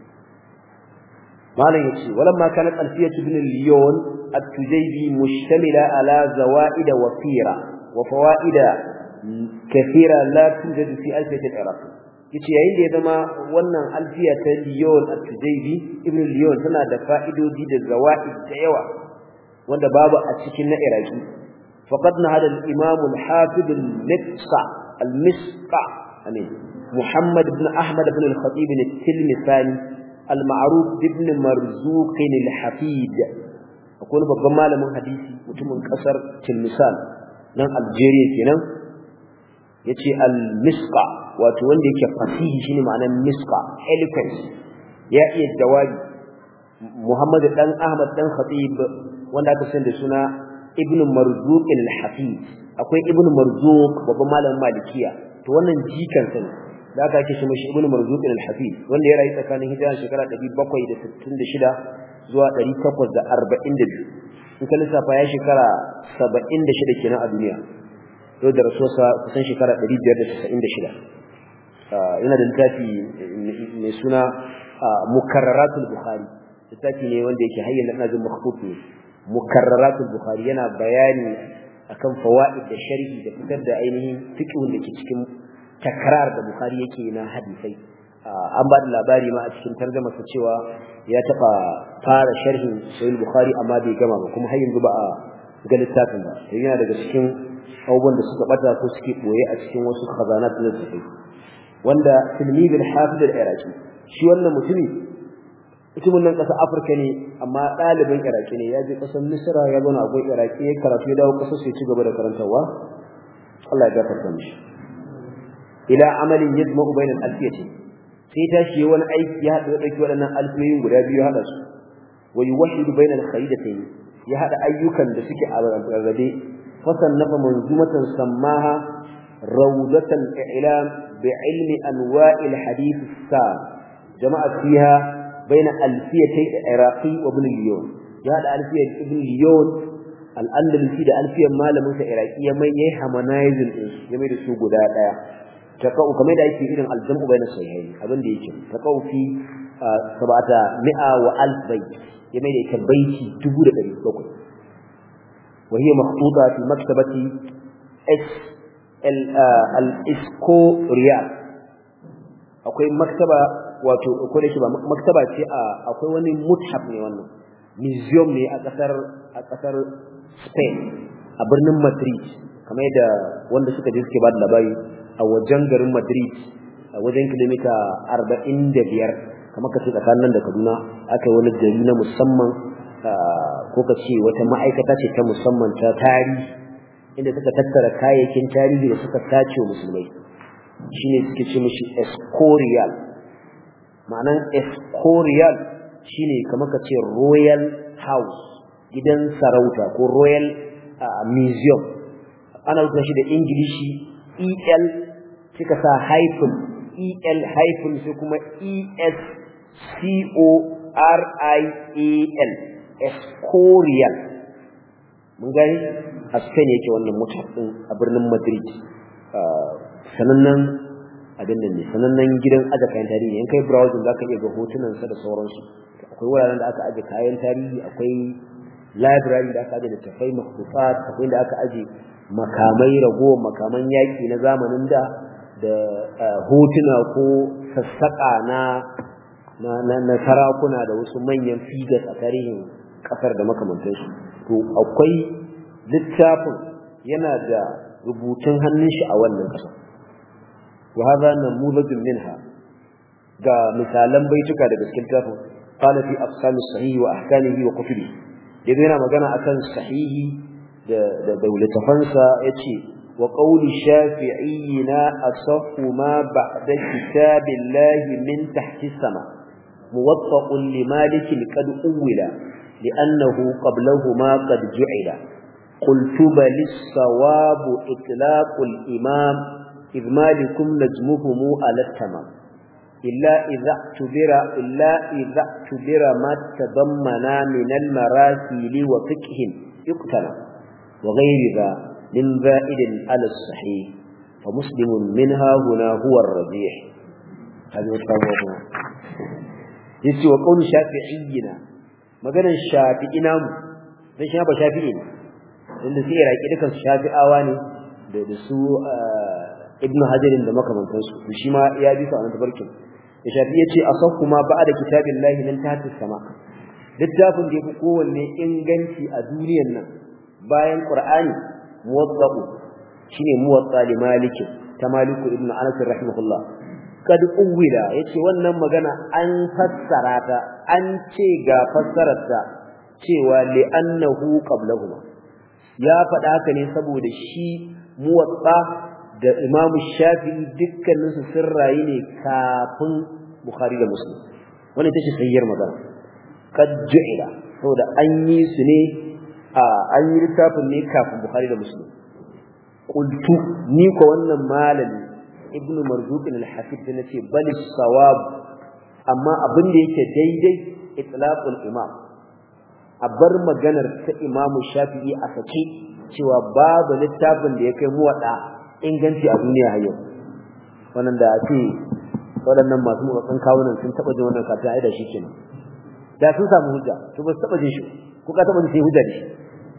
malam yace walamma kanat alfiyatu ibn al-liyon at-tujaybi mushtamila ala zawaid wafira wa fawaid kathira la tujad fi alfiyat al-iraq yace yayin da ya zama wannan alfiya ta liyon at-tujaybi ibn al-liyon tana da fa'idodi da zawaid da yawa wanda babu a cikin na iraki faqad nahada al-imam al-hafiz al-misqa amin muhammad ibn ahmad ibn al-khatib al-tilmisani المعروف ابن مرزوق الحفيد akwai babban malamin hadisi mutumin kasar Tilmisan nan Algeria kenan yace al-misqa wato wanda yake fasihi shine ma'anar misqa eloquence ya iya jawabi Muhammad dan Ahmad dan Khatib wanda aka san da suna Ibn Marzuq al-Hafid akwai Ibn Marzuq babban malamin Malikiya to wannan jikan sa da aka ake shi mashi Ibn Marzuq al-Hafid wanda ya rayu tsakanin hijira shekara 766 zuwa 842 in ka lissafa ya shekara 76 kenan a duniya to da rasuwarsa kusan shekara 596 yana da littafi mai suna Mukarraratul Bukhari littafi ne wanda yake hayyan ina jin makhfut ne Mukarraratul Bukhari yana bayani akan fawaid da sharhi da fitar da ainihin fiqhun da ke cikin takrar da Bukhari yake na hadisai an ba da labari ma a cikin tarjuma sa cewa ya taba fara sharhin Sahih Bukhari amma bai gama ba kuma har yanzu ba a ga littafin ba sai yana daga cikin abubuwan da suka bata ko suke boye a cikin wasu khazanat na sahih wanda tilmid al-hafiz al-iraqi shi wannan mutumin nan kasar Afirka ne amma dalibin Iraki ne ya je kasar Misra ya zo na agon Iraki ya karatu ya dawo kasar sai ci gaba da karantawa Allah ya gafarta mishi ila amalin yajma'u bainal alfiyati sai tashi wani aiki ya hada dauki wadannan alfiyoyin guda biyu hada su wa yuwahhidu bainal kharidatayn ya hada ayyukan da suke a rarrabe fasannafa manzumatan sammaha rawdatan i'lam bi ilmi anwa'il hadith as-sar jama'a fiha baina alfiyatay iraqi wa ibn al-Liyon ya da alfiyat ibn al-Liyon al-Andalusi da alfiyar malamin sa iraqi ya mai yayi harmonizing din ya mai da su guda daya takau kamar da yake irin al-jam'u baina sahihain abin da yake takau fi sabata mi'a wa alf bayt ya mai da ita baiti 1700 wa hiya makhtuta fi maktabati al-Escorial akwai maktaba wato ko da shi ba maktaba ce akwai wani muthaf ne wannan museum ne a kasar Spain a birnin Madrid kamar yadda wanda suka je suke ba da labari a wajen garin Madrid a wajen kilomita 45 kamar kace tsakanin da Kaduna aka yi wani gari na musamman ko kace wata ma'aikata ce ta musamman ta tarihi inda suka tattara kayayyakin tarihi da suka tace musulmai shine suke ce mishi Escorial ma'anan Escorial shine kamar kace royal house gidan sarauta ko royal museum ana rubuta shi da Ingilishi EL kika sa hyphen EL hyphen sai kuma ESCORIAL Escorial mun gani a Spain yake wannan mutum din a birnin Madrid sanannen abin nan ne sanannen gidan aje kayan tarihi in kai browsing zaka iya ga hotunan sa da sauransu akwai wuraren da aka aje kayan tarihi akwai library da aka aje da tafai makhufat akwai da aka aje makamai makaman yaki na zamanin da hotuna ko sassaka na sarakuna da wasu manyan figures a tarihin kasar da makamantansu to akwai littafin yana da rubutun hannun shi a wannan kasar wa hadha namudajun minha ga misalan baituka daga cikin littafin qala fi aqsam as-sahih wa ahkamihi wa kutubi yadda yana magana akan sahihi da littafansa yace wa qawli shafi'iyina asahhu ma ba'da kitabillahi min tahti as-sama muwatta'un li malik qad uwila لأنه قبلهما قد جعل قلت بل الصواب إطلاق الإمام إذ مالكم نجمهم على التمام إلا إذا اعتبر ما تضمنا من المراسيل وفقه يقتنى وغير ذا من زائد على الصحيح فمسلم منها هنا هو الرجيح هذا هو يسوى قول شافعينا maganar shafi'ina mu dan shi ba shafi'i ne inda sai iraki dukan shafi'awa ne da su ibnu hajarin da makamantan su shi ma ya bi sa wannan tabarkin da shafi'i yace asahhu ma ba'da kitabillahi min tahti sama littafin da yafi kowanne inganci a duniyar nan bayan qur'ani muwadda'u shine muwatta li maliki ta maliku ibnu anas rahimahullah kad uwila yace wannan magana an fassara ta an ce ga fassararta cewa li annahu qablahuma ya faɗa haka ne saboda shi muwatta da Imam Shafi'i dukkanin su sun rayu ne kafin Bukhari da Muslim wannan tace sayyar magana kad ju'ila saboda an yi su ne an yi littafin ne kafin Bukhari da Muslim qultu ni ko wannan malami ibnu marzuq al-hafid da nace bal sawab amma abin da yake daidai itlaqul imam abar maganar ta Imam Shafi'i a sake cewa babu littafin da yake muwada inganci a duniya har yau wannan da ake waɗannan masu mutsan kawunan sun taba jin wannan kafin aida shi kenan da sun samu hujja to ba su taba jin shi ko ka taba jin sai hujja da shi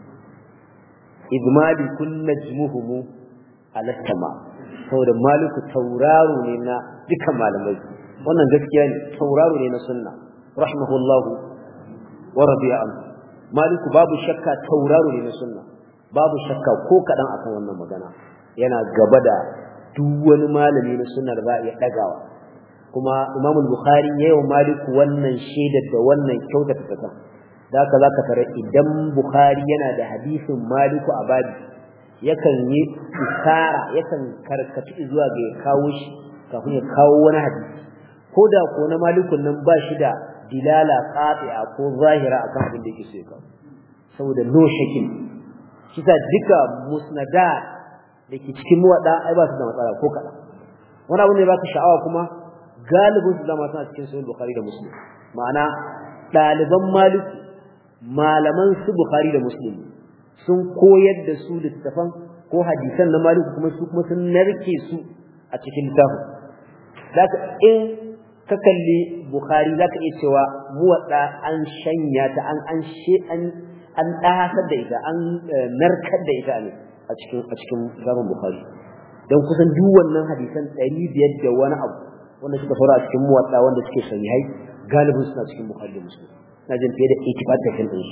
idmali kun najmuhum ala tama saboda maliku tauraro ne na dukan malamai wannan gaskiya ne tauraro ne na sunna rahimahullahu wa radiya anhu maliku babu shakka tauraro ne na sunna babu shakka ko kadan akan wannan magana yana gaba da duk wani malami na sunna da za a iya dagawa kuma Imam al-Bukhari yayin maliku wannan shaidar da wannan kyautata ta da haka zaka tare idan Bukhari yana da hadisin maliku a babi yakan yi isara yakan karkatu zuwa ga ya kawo shi kafin ya kawo wani hadisi koda ko na malikun nan ba shi da dilala qati'a ko zahira akan abin da yake so ya kawo saboda no shakin shi ta duka musnadat dake cikin muwadda ai ba su da matsala ko kada wani abu ne baka sha'awa kuma galibin su zama suna cikin sahih bukhari da muslim ma'ana daliban maliku malaman su bukhari da muslim sun koyar da su littafan ko hadisan na maliku kuma sun narke su a cikin littafin zaka in ka kalli bukhari zaka iya cewa muwadda an shanya ta an dahasar da ita an narkar da ita ne a cikin zaman bukhari dan kusan duk wannan hadisan 500 da wani abu wanda suka fara a cikin muwadda wanda suke sahihai galibin suna cikin bukhari da muslim na jin fiye da 85% din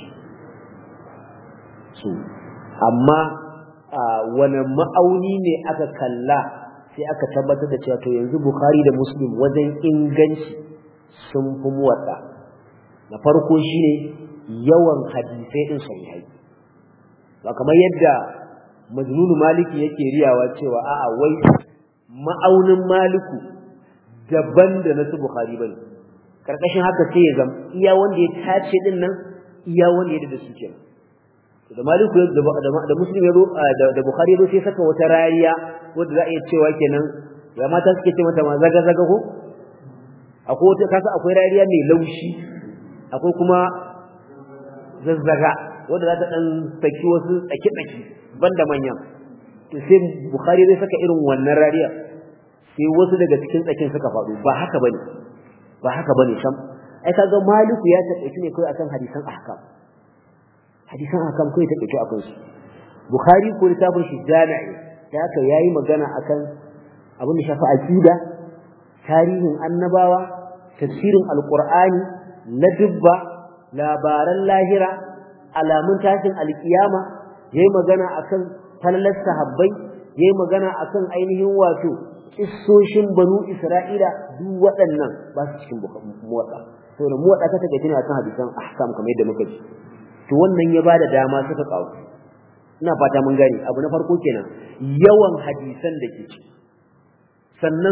su amma wani ma'auni ne aka kalla sai aka tabbatar da cewa to yanzu bukhari da muslim wajen inganci sun fi muwadda na farko shine yawan hadisai din sahihai ba kamar yadda majnun maliki yake riyawa cewa a'a wai ma'aunin maliku daban da na su bukhari bane karkashin haka sai ya zama iya wanda ya tace din nan iya wanda ya da su kenan da maliku da muslim ya zo da bukhari ya zo sai saka wata rariya wanda za a iya cewa kenan ya mata suke ce mata ma zaga zaga ko akwai wata kasa akwai rariya mai laushi akwai kuma zazzaga wanda za ta dan saki wasu tsaki banda manyan to sai bukhari zai saka irin wannan rariya sai wasu daga cikin tsakin suka faɗo ba haka bane sam ai kaga maliku ya taɓa ne kai akan hadisan ahkam kai ta taɓa akan su bukhari ko littafin shi jami'i da haka yayi magana akan abin da shafi aqida tarihin annabawa tafsirin alqur'ani ladubba labaran lahira alamun tashin alkiyama yayi magana akan falalar sahabbai yayi magana akan ainihin wato kissoshin banu isra'ila duk waɗannan ba su cikin muwatta to da muwatta ta take tana akan hadisan ahkam kamar yadda muka ji to wannan ya bada dama suka kawo ina fata mun gane abu na farko kenan yawan hadisan da ke ci sannan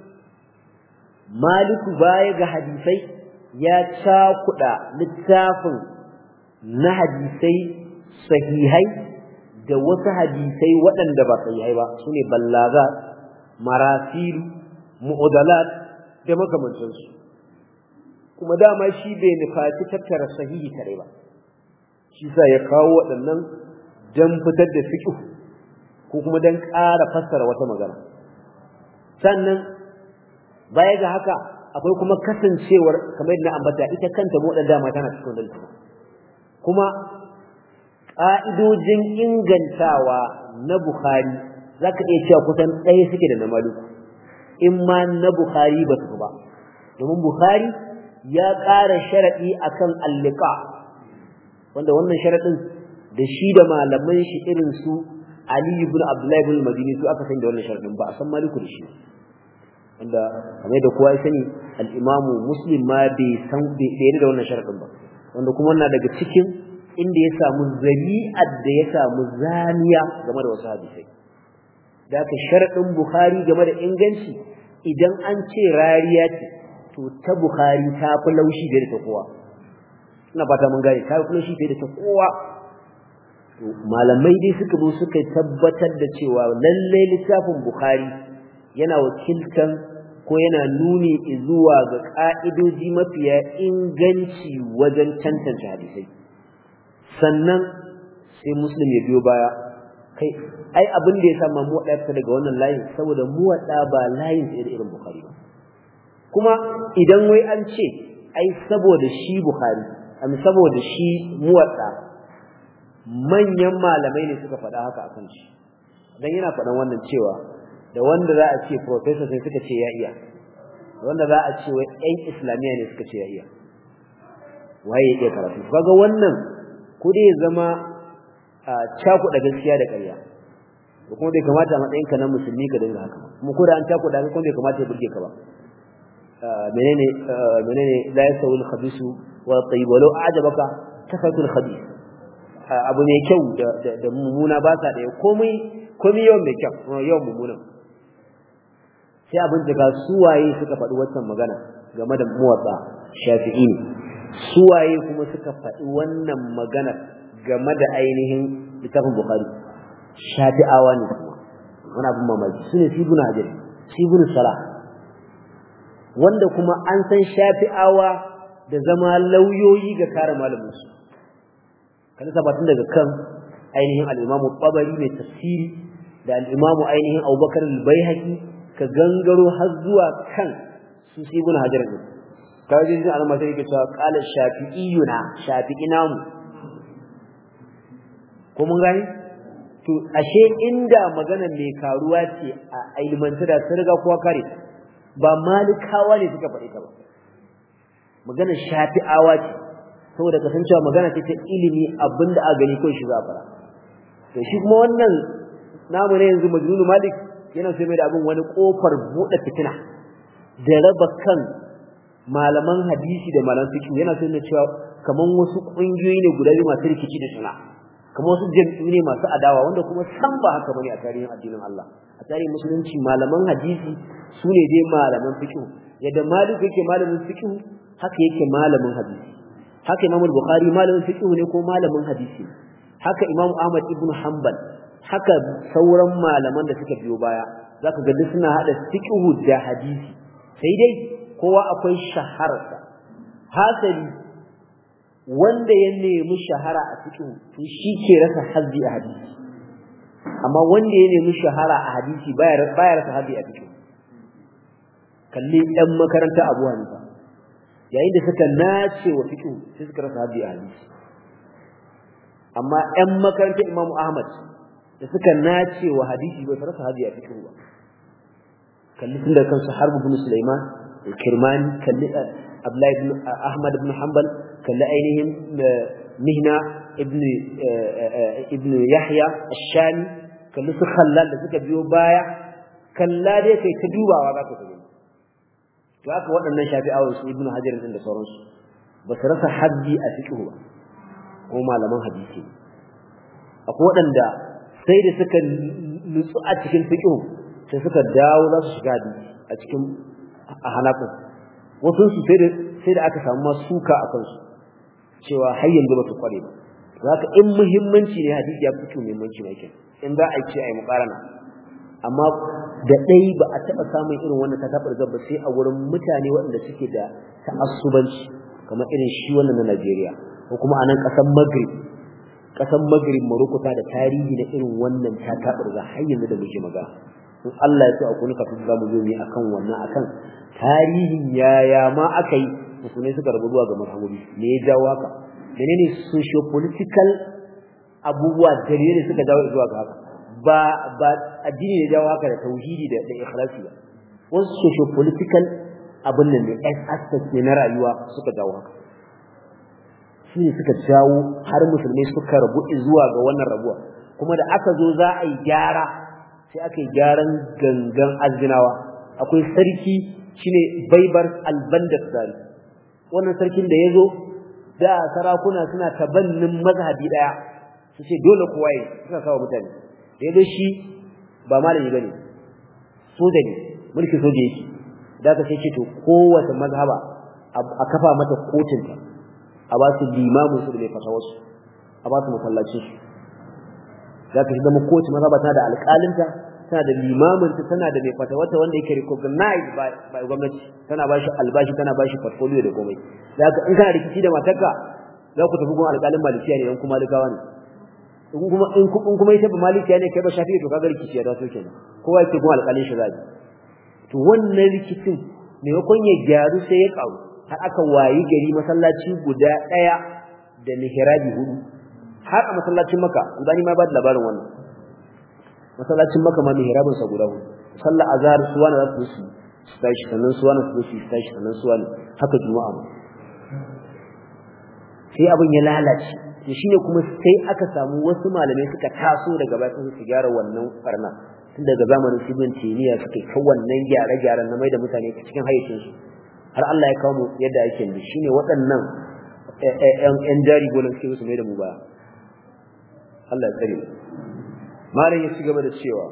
maliku baya ga hadisai ya cakuɗa littafin na hadisai sahihai da wasu hadisai waɗanda ba sahihai ba sune ballaga marasil mu'adalat da makamantansu kuma dama shi bai nufaci tattara sahihi tare ba shi sa ya kawo waɗannan dan fitar da fiqh ko kuma dan ƙara fassara wata magana sannan baya ga haka akwai kuma kasancewar kamar yadda ambata ita kanta modan dama tana cikin dalili kuma ƙa'idojin ingantawa na Bukhari zaka iya cewa kusan ɗaya suke da na Maliku in ma na Bukhari ba su ba domin Bukhari ya ƙara sharadi akan al-liqa wanda wannan sharadin da shi da malaman shi irin su Ali ibn Abdullah ibn Madini su aka san da wannan sharadin ba a san Maliku da shi wanda kamar da kowa ya sani al-Imam Muslim ma bai da wannan sharadin ba wanda kuma wannan daga cikin inda ya samu zari'ar da ya samu zaniya game da wasu hadisai da aka sharadin Bukhari game da inganci idan an ce rariya ce to ta Bukhari ta fi laushi da ta kowa ina fata mun gane ta fi laushi da ta kowa to malamai dai suka zo suka tabbatar da cewa lalle littafin Bukhari yana wakiltan ko yana nuni zuwa ga ka'idoji mafiya inganci wajen tantance hadisai sannan sai Muslim ya biyo baya kai ai abin da ya sa mu wadata daga wannan layin saboda mu wada ba layin irin Bukhari ba kuma idan wai an ce ai saboda shi Bukhari saboda shi muwadda manyan malamai ne suka faɗa haka akan shi dan yana faɗan wannan cewa da wanda za a ce professor sai suka ce ya iya wanda za a ce wai ɗan islamiya ne suka ce ya iya waye ya iya karatu kaga wannan ko dai ya zama cakuɗa gaskiya da ƙarya ko kuma bai kamata a matsayinka na musulmi ka dinga haka kuma ko da an cakuɗa ka kuma bai kamata ya burge ka ba menene la yasawu al-khabisu wa at-tayyib walau a'jabaka kafatul khabith abu ne kyau da mummuna ba sa da komai yawan mai kyau yawan mummuna sai abin da suwaye suka faɗi wannan magana game da muwatta shafi'i ne suwaye kuma suka faɗi wannan magana game da ainihin littafin bukhari shafi'awa ne kuma wani abin mamaki sune ibn hajar ibn salah wanda kuma an san Shafi'awa da zama lauyoyi ga kare malamin su kada sabatun daga kan ainihin al-Imam Tabari mai tafsiri da al-Imam ainihin Abubakar al-Baihaqi ka gangaro har zuwa kan su Ibn Hajar din kaje jin alama sai yake cewa qala shafi'iyuna shafi'inamu ko mun gani to ashe inda magana mai karuwa ce a ilmanta da sun riga kowa kare ba malikawa ne suka faɗi ta ba magana shafi'awa ce saboda kasancewa magana ce ta ilimi abinda a gani ko shi za a fara to shi kuma wannan namu ne yanzu majnun malik yana sai mai da abin wani kofar buɗe fitina da raba kan malaman hadisi da malaman fiqh yana so ne cewa kaman wasu kungiyoyi ne guda biyu masu rikici da suna kaman wasu jami'u ne masu adawa wanda kuma san ba haka bane a tarihin addinin Allah a tarihin musulunci malaman hadisi sune dai malaman fiqh yadda Malik yake malamin fiqh haka yake malamin hadisi haka Imam Bukhari malamin fiqh ne ko malamin hadisi haka Imam Ahmad ibn Hanbal haka sauran malaman da suka biyo baya zaka ga duk suna hada fiqh da hadisi sai dai kowa akwai shahararsa hasali wanda ya nemi shahara a cikin to shi ke rasa hazzi a hadisi amma wanda ya nemi shahara a hadisi baya rasa hazzi a cikin kalli ɗan makaranta Abu Hanifa yayin da suka nace wa fiqh sai suka rasa hazzi a hadisi amma ɗan makarantar Imam Ahmad da suka nace wa hadisi ba su rasa hazzi a fiqh ba kalli tun da kansu Harb ibn Sulaiman Kirmani kalli Abdullah ibn Ahmad ibn Hanbal kalli ainihin Mihna ibn Yahya ash-Shami kalli su Khallal da suka biyo baya kalla dai kai ta dubawa za ka gani to haka waɗannan Shafi'awa su Ibn Hajar din da sauransu ba su rasa haddi a fiqh ba ko malaman hadisi akwai waɗanda sai da suka nutsu a cikin fiqh sai suka dawo za su shiga a cikin hanaku wasu su sai da aka samu masuka a kansu cewa har yanzu ba su kware ba zaka in muhimmanci ne hadisi ya fito muhimmanci ne kenan in za a ce ai muqarana amma da dai ba a taba samun irin wannan tatabar zabba sai a wurin mutane waɗanda suke da ta'assubanci kamar irin shi wannan na Najeriya ko kuma a nan ƙasar Maghrib Morocco ta da tarihi da irin wannan tatabar za har yanzu da muke magana in Allah ya so a kunuka su zamu zo ne akan wannan akan tarihin yaya ma akai musulmai suka rabu zuwa ga mazhabobi me ya jawo haka menene socio political abubuwa dalilai suka jawo zuwa ga haka ba addini ne jawo haka da tauhidi da ikhlasi ba wasu socio political abun nan ne aspect ne na rayuwa suka jawo haka shi suka jawo har musulmai suka rabu zuwa ga wannan rabuwa kuma da aka zo za a yi gyara sai aka yi gyaran gangan azinawa akwai sarki shine Baibar al-Bandasari wannan sarkin da yazo da sarakuna suna tabannin mazhabi daya su ce dole kowa yi suka kawo mutane yazo shi ba malami bane soja ne mulki soja yake da ka sai ce to kowace mazhaba a kafa mata kotunta a ba su limamin su da mai fatawarsu a ba su masallacin su za ka zama kowace mazhaba tana da alƙalinta tana da limamin ta tana da mai fatawarta wanda yake recognized by gwamnati tana ba shi albashi tana ba shi portfolio da komai za ka in kana rikici da matarka za ku tafi gun alƙalin malikiya ne in kuma malikawa ne in kuma ita ba malikiya ne kai ba shafi to kaga rikici ya taso kenan kowa yake gun alƙalin shi zabi to wannan rikicin maimakon ya gyaru sai ya karu har aka wayi gari masallaci guda ɗaya da mihrabi hudu har a masallacin Makka Albani ma ba da labarin wannan masallacin Makka ma mihrabin sa guda hudu sallar azhar suwana za su tashi sannan suwana su tashi sannan suwana haka juma'a ma sai abin ya lalace to shine kuma sai aka samu wasu malamai suka taso daga baya su gyara wannan farna tun daga zamanin Ibn Taymiyyah suka kai wannan gyare-gyaren na mai da mutane cikin hayyacin su har Allah ya kawo mu yadda yake da shine waɗannan ƴan jari golan suke su mai da mu baya Allah ya tsare malam ya ci gaba da cewa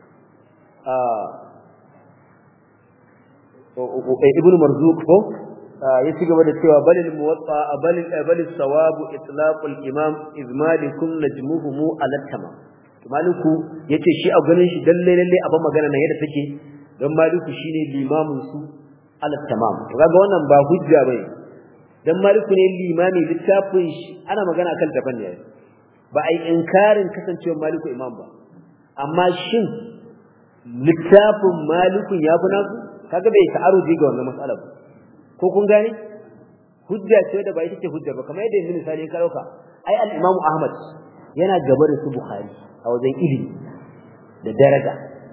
Ibn Marzuq ko ya ci gaba da cewa balil muwatta balil sawabu itlaqul imam izmalikum najmuhum ala tamam maliku yace shi a ganin shi lalle abin magana nan yadda take don maliku shine limamin su ala tamam to kaga wannan ba hujja bane dan maliku ne limami littafin shi ana magana kan tafan ne ba ai inkarin kasancewar maliku imam ba amma shin littafin malikun ya fi nasu kaga bai ta'arudi ga wannan mas'alar ko kun gane hujja ce da ba ita ce hujja ba kamar yadda yanzu misali ka dauka ai al-Imam Ahmad yana gaba da su Bukhari a wajen ilimi da daraja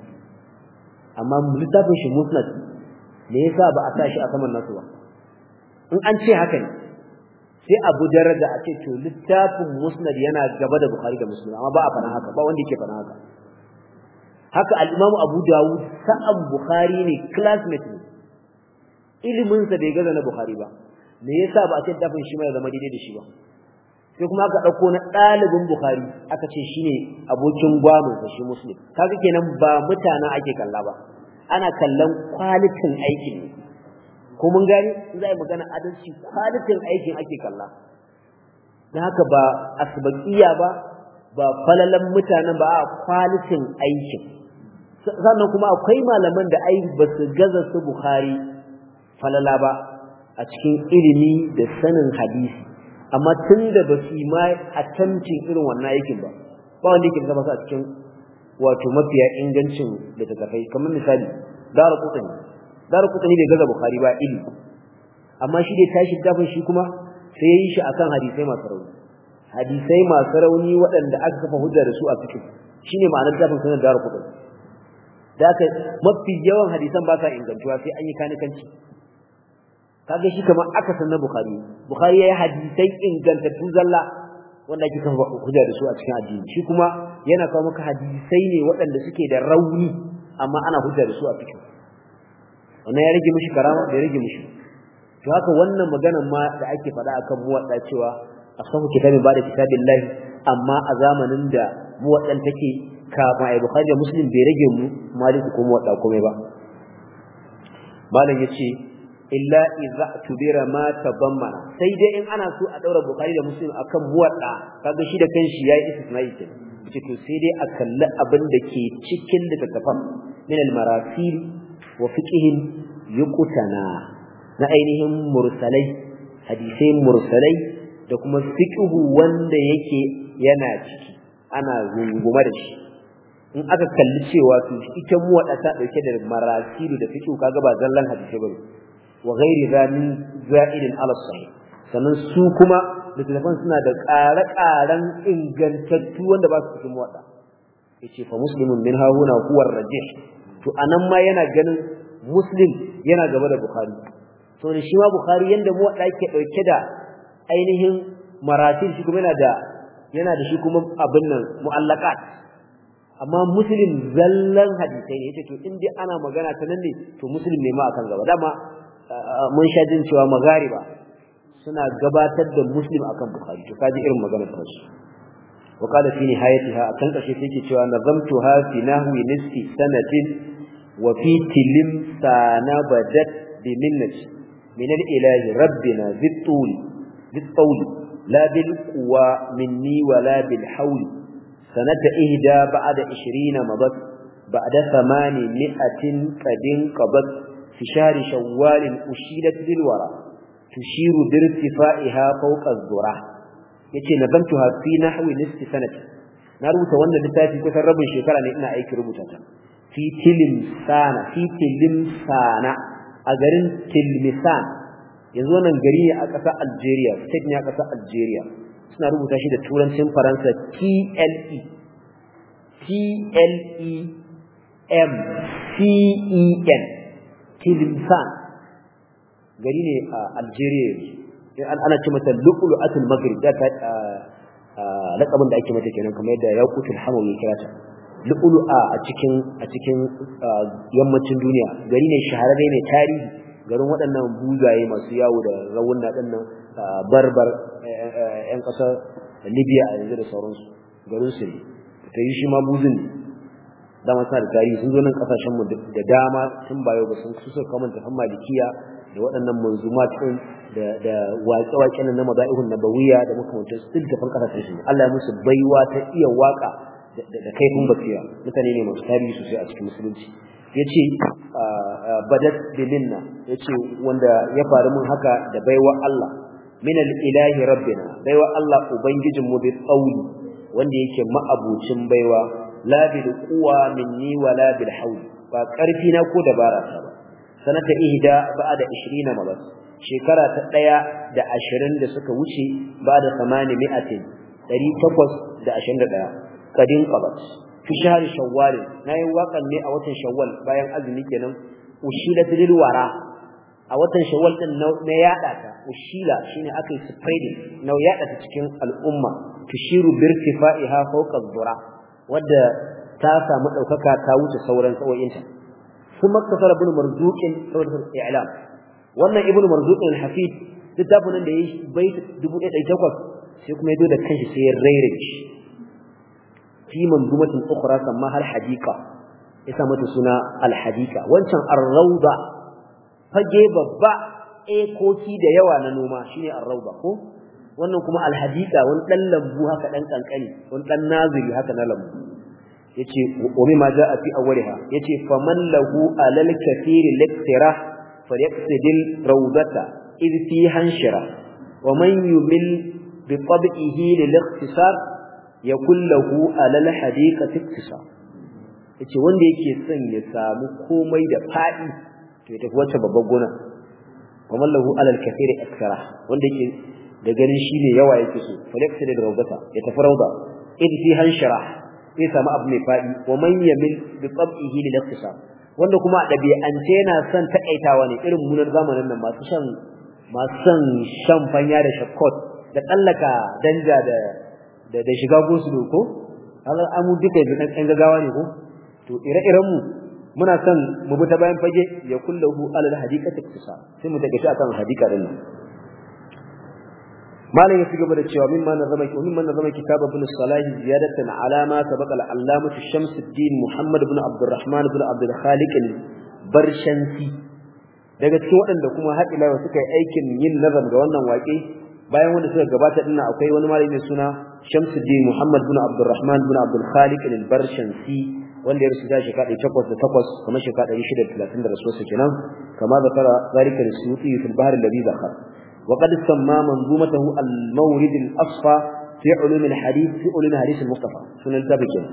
amma littafin shi musnad me yasa ba a sa shi a saman nasu ba in an ce haka ne sai abu daraja a ce to littafin musnad yana gaba da Bukhari da Muslim amma ba a fara haka ba wanda yake fara haka haka al-Imam Abu Dawud sa'an Bukhari ne classmate ne ilimin sa bai gaza na Bukhari ba me yasa ba a ce littafin shi mai zama daidai da shi ba sai kuma aka dauko na dalibin Bukhari aka ce shine abokin gwamin sa shi Muslim kaga kenan ba mutana ake kalla ba ana kallon quality aikin ne ko mun gani zai magana adalci quality aikin ake kalla dan haka ba asbaqiya ba falalan mutanen ba a quality aikin sannan kuma akwai malaman da ai basu gaza su Bukhari falala ba a cikin ilimi da sanin hadisi amma tunda basu ma attempting irin wannan aikin ba wanda yake zama a cikin wato mafiya ingancin da takafai kamar misali Daraqutni bai gaza Bukhari ba ilimi amma shi dai tashi dafin shi kuma sai yayi shi akan hadisai masu rauni waɗanda aka kafa hujja da su a cikin shine ma'anar dafin sanan Daraqutni da haka mafi yawan hadisan ba sa ingantuwa sai an yi kanikanci kaga shi kamar aka san na Bukhari yayi hadisai ingantattu zalla wanda ake kafa hujja da su a cikin addini shi kuma yana kawo maka hadisai ne waɗanda suke da rauni amma ana hujja da su a cikin wannan ya rage mishi karama da ya rage mishi to haka wannan maganar ma da ake faɗa akan muwadda cewa asahu kitabin ba da kitabillahi amma a zamanin da muwaddan take kafin ai Bukhari da Muslim bai rage mu Malik ko muwadda komai ba malam yace illa idza tubira ma tabammana sai dai in ana so a daura Bukhari da Muslim akan muwadda kaga shi da kanshi yayi istisna'i kenan yace to sai dai a kalli abin da ke cikin littafin min al-marasil wa fiqhin yuqtana na ainihin mursalai hadisai mursalai da kuma fiqhu wanda yake yana ciki ana runguma da shi in aka kalli cewa to ita muwadda ta dauke da marasilu da fiqhu kaga ba zallan hadisi bane wa ghairi zamin za'idin ala sahih sannan su kuma littafan suna da ƙare-ƙaren ingantattu wanda ba su cikin muwadda yace fa muslimun min hahuna huwa ar-rajih to anan ma yana ganin Muslim yana gaba da Bukhari to ne shi ma Bukhari yanda muwadda yake dauke da ainihin maratil shi kuma yana da shi kuma abin nan mu'allaqat amma Muslim zallan hadisi ne yace to in dai ana magana ta nan ne to Muslim ne ma akan gaba dama mun sha jin cewa magariba suna gabatar da Muslim akan Bukhari to kaji irin maganar ta su wa qala fi nihayatiha akan kashe take cewa nazamtuha fi nahwi nisfi sanatin wa fi tilim sanabadat bi minnati min al-ilahi rabbina bit-tul la bil quwa minni wa la bil hawl sanata ihda ba'da 20 madat ba'da 800 qadin qabat fi shahr shawwal ushilat bil wara tushiru bi irtifaiha fawqa az-zura yace nazamtuha fi nahwi nisfi sanati na rubuta wannan littafi kusan rabin shekara ne ina aiki rubuta ta fi tilimsana a garin Tilmisan yanzu wannan gari ne a ƙasar Algeria state ne a ƙasar Algeria suna rubuta shi da turancin Faransa TLEMCEN Tilmisan gari ne a Algeria ana ce mata lu'lu'atul maghrib da ta lakabin da ake mata kenan kamar yadda yaqutul hamawi ya kira ta lu'lu'a a cikin yammacin duniya gari ne shahararre ne tarihi garin waɗannan buzaye masu yawo da rawunna dinnan barbar ƴan ƙasar Libya a yanzu da sauransu garin su ne ta yi shi ma buzun da masu da tarihi sun zo nan kasashen mu da dama tun bayo ba sun suka kamanta fan malikiya da waɗannan manzumat din da waƙe-waƙen na madaihun nabawiyya da makamantar su da fan kasashen su Allah ya musu baiwa ta iya waka da kaifin basira mutane ne masu tarihi sosai a cikin musulunci yace badat bilinna yace wanda ya faru mun haka da baiwa Allah min al-ilahi rabbina baiwa Allah ubangijin mu bi tsauli wanda yake ma'abucin baiwa la bil quwa minni wala bil hawl ba karfi na ko dabara ta ba sanata ihda ba'da 20 mabas shekara ta 1 da 20 da suka wuce ba'da 821 kadin qabat fi shahr shawwal nayi waƙan ne a watan shawwal bayan azumi kenan ushila lil wara a watan shawwal din na yada ta ushila shine akai spreading na yada ta cikin al'umma tushiru birtifa'iha fawqa dhura wadda ta samu daukaka ta wuce sauran sawoyinta kuma kasar ibn marzuqin saboda i'lam wannan ibn marzuqin al-hafid littafin da yayi bait 1800 sai kuma yazo da kanshi sai ya rairace fi manzumatin ukhra kama hal hadiqa yasa mata suna al-hadiqa wancan ar-rawda fage babba koki da yawa na noma shine ar-rawda ko wannan kuma al-hadiqa wani dan lambu haka dan kankani wani dan naziri haka na lambu yace wa bima jaa fi awwaliha yace faman lahu alal kathir liqtira falyaqsidil rawdata id fi hanshira wa man yumil bi tab'ihi lil ikhtisar yakul lahu alal hadiqati iktisar yace wanda yake son ya samu komai da fadi to ya tafi wacce babbar gona faman lahu alal kathir iktira wanda yake da ganin shine yawa yake so falyaqsidil rawdata ya tafi rawda id fi hanshira sai samu abu mai fadi wa man yamil bi tab'ihi lil ikhtisar wanda kuma dabi'ance yana son takaitawa ne irin munar zamanin nan masu shan fanya da shakkot da tsallaka danja da shiga gosu ko Allah amu duka yanzu kan gagawa ne ko to ire-iren mu muna son mu bi ta bayan fage ya kullahu alal hadiqati ikhtisar sai mu take shi akan hadiqa din nan malam ya cigaba da cewa mimman nazama kitab ibn salah ziyadatan ala ma sabaqa al-allamah Shamsuddin Muhammad ibn Abdurrahman ibn Abdul Khaliq al-Barshansi daga cikin waɗanda kuma haƙila suka yi aikin yin nazam ga wannan waƙe bayan wanda suka gabata dinnan akwai wani malami mai suna Shamsuddin Muhammad ibn Abdurrahman ibn Abdul Khaliq al-Barshansi wanda ya rusu da shekara 808 kuma shekara 630 da rasuwarsa kenan kama zakara zalika al-Suyuti fi al-Bahr alladhi zakhar وقد سمى منظومته المورد الأصفى في علوم الحديث المصطفى سنة التابكين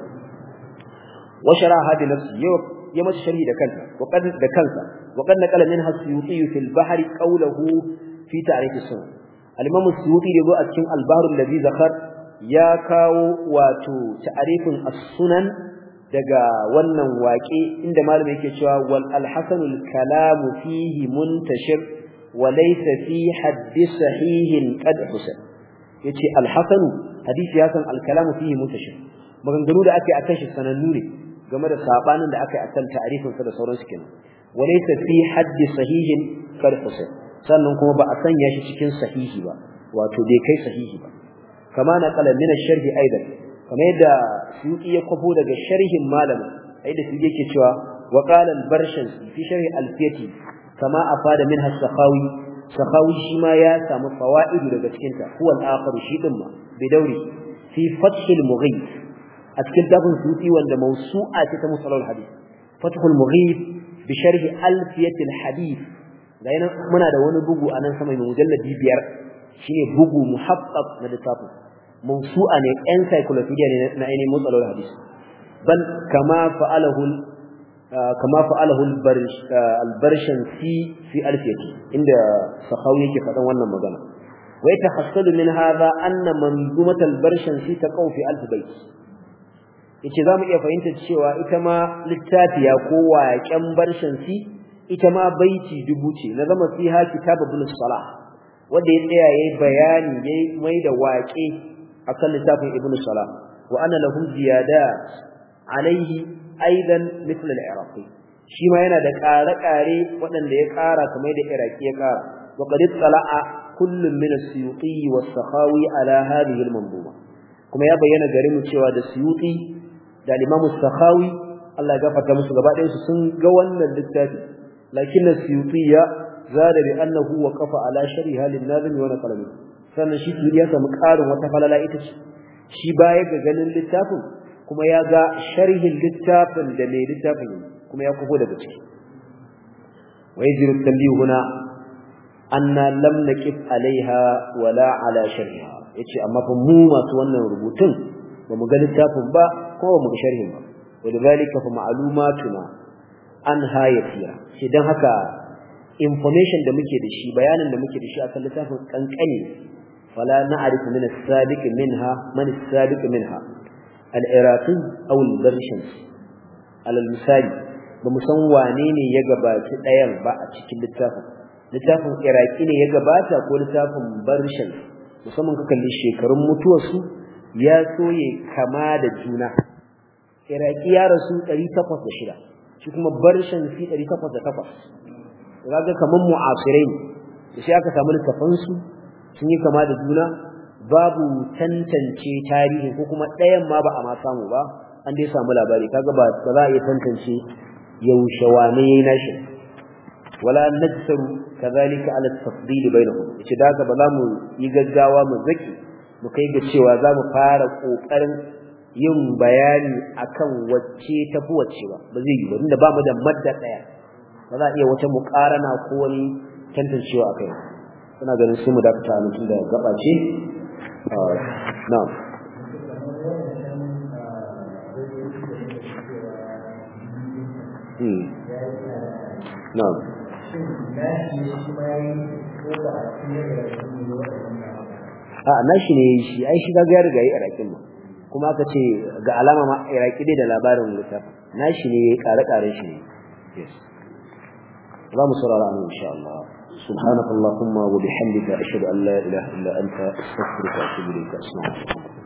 وشرع هذه نفسه يمت شريه دكانسا وقد نقل منها السيوطي في البحر قوله في تعريف السنة الإمام السيوطي يقول أتكين البحر الذي ذكر يا كاو واتو تعريف السنن daga wannan waƙe inda malamin yake cewa wal alhasanul kalamu fihi muntashir وليس في حد صحيح قد حسن yace al-hasan hadisi hasan al-kalam fihi muntashir maganganu da ake akan shi sanannu ne game da sabanin da aka yi akan ta'arifin sa da sauransu kenan walaysa fi hadd sahihin qad husan sannan kuma ba a sanya shi cikin sahihi ba wato bai kai sahihi ba kama na qala min ash-sharh aidan kamar yadda Suyuti ya kwafo daga sharhin malamin aidan Suyuti yake cewa wa qala al-Barshansi fi sharh al-Fiyati kama afada minha as-Sakhawi Sakhawi shi ma ya samu fawaid daga cikin ta huwa al-akhir shi din ma bidauri fi fath al-Mughith a cikin tabun Suyuti wanda mawsu'a ce ta musalal hadith fath al-Mughith bi sharh alfiyat al-hadith da yana muna da wani bugu anan sama mai mujalladi 5 shine bugu muhaqqaq na littafin mawsu'a ne encyclopedia ne na ainihin musalal hadith bal kama fa'alahu al-Barshansi fi alfiyati inda Sakhawi yake faɗan wannan magana wa yatahassalu min hadha anna manzumat al-Barshansi taqaw fi alf bayt yace zamu iya fahimtar cewa ita ma littafiya ko waƙen Barshansi ita ma baiti dubu ce na zama fiha kitab ibn Salah wanda ya tsaya yayi bayani yayi mai da waƙe akan littafin ibn Salah wa ana lahum ziyadat alayhi aidan misal al-iraqi shi ma yana da ƙare-ƙare waɗanda ya ƙara kamar da iraqi ya ƙara wa qad tala'a kullun min as-suyuti was-sakhawi ala hadhihi al-manzuma kuma ya bayyana gare mu cewa da suyuti da imam as-sakhawi Allah ya gafarta musu gaba ɗayan su sun ga wannan littafi lakin as-suyuti ya zada bi annahu waqafa ala sharhiha lin-nazim wa naqalami sannan shi ya samu ƙarin wata falala ita ce shi baya ga ganin littafin kuma ya ga sharhin littafin da mai littafin kuma ya kufo daga ciki wa yajiru tanbihu huna anna lam naqif alaiha wala ala sharhiha yace amma fa mu masu wannan rubutun ba mu ga littafin ba ko ba mu ga sharhin ba wadalika fa ma'lumatuna an hayatiya shi dan haka information da muke da shi bayanin da muke da shi akan littafin kankani fala na'rifu min as-sabiq minha man as-sabiq minha al-iraqi aw al-versions al-misali ba mu san wane ne ya gabaci dayan ba a cikin littafin iraqi ne ya gabata ko littafin versions musamman ka kalli shekarun mutuwarsu ya soye kama da juna iraqi ya rasu 806 shi kuma version 808 kaga kaman mu'asirai ne sai aka samu littafan su sun yi kama da juna babu tantance tarihi ko kuma ɗayan ma ba a ma samu ba an dai samu labari kaga ba za a iya tantance yaushe wane yayin nashi wala najsaru kadhalika ala at-tafdil bainahum yace da haka ba za mu yi gaggawa mu zaki mu kai ga cewa za mu fara kokarin yin bayani akan wacce tafi wacce ba zai yi ba tunda ba mu da madda daya ba za a iya wata muƙarana ko wani tantancewa akai ina ganin sai mu dakata a mutum da gaba ce na'am na'am nashi ne shi ai shi ga ya riga yi Irakin ma kuma aka ce ga alama ma Iraki dai da labarin littafin nashi ne yayi kare shi ne yes za mu saurara an insha Allah subhanakallahumma wa bihamdika ashhadu an la ilaha illa anta astaghfiruka wa atubu ilayk.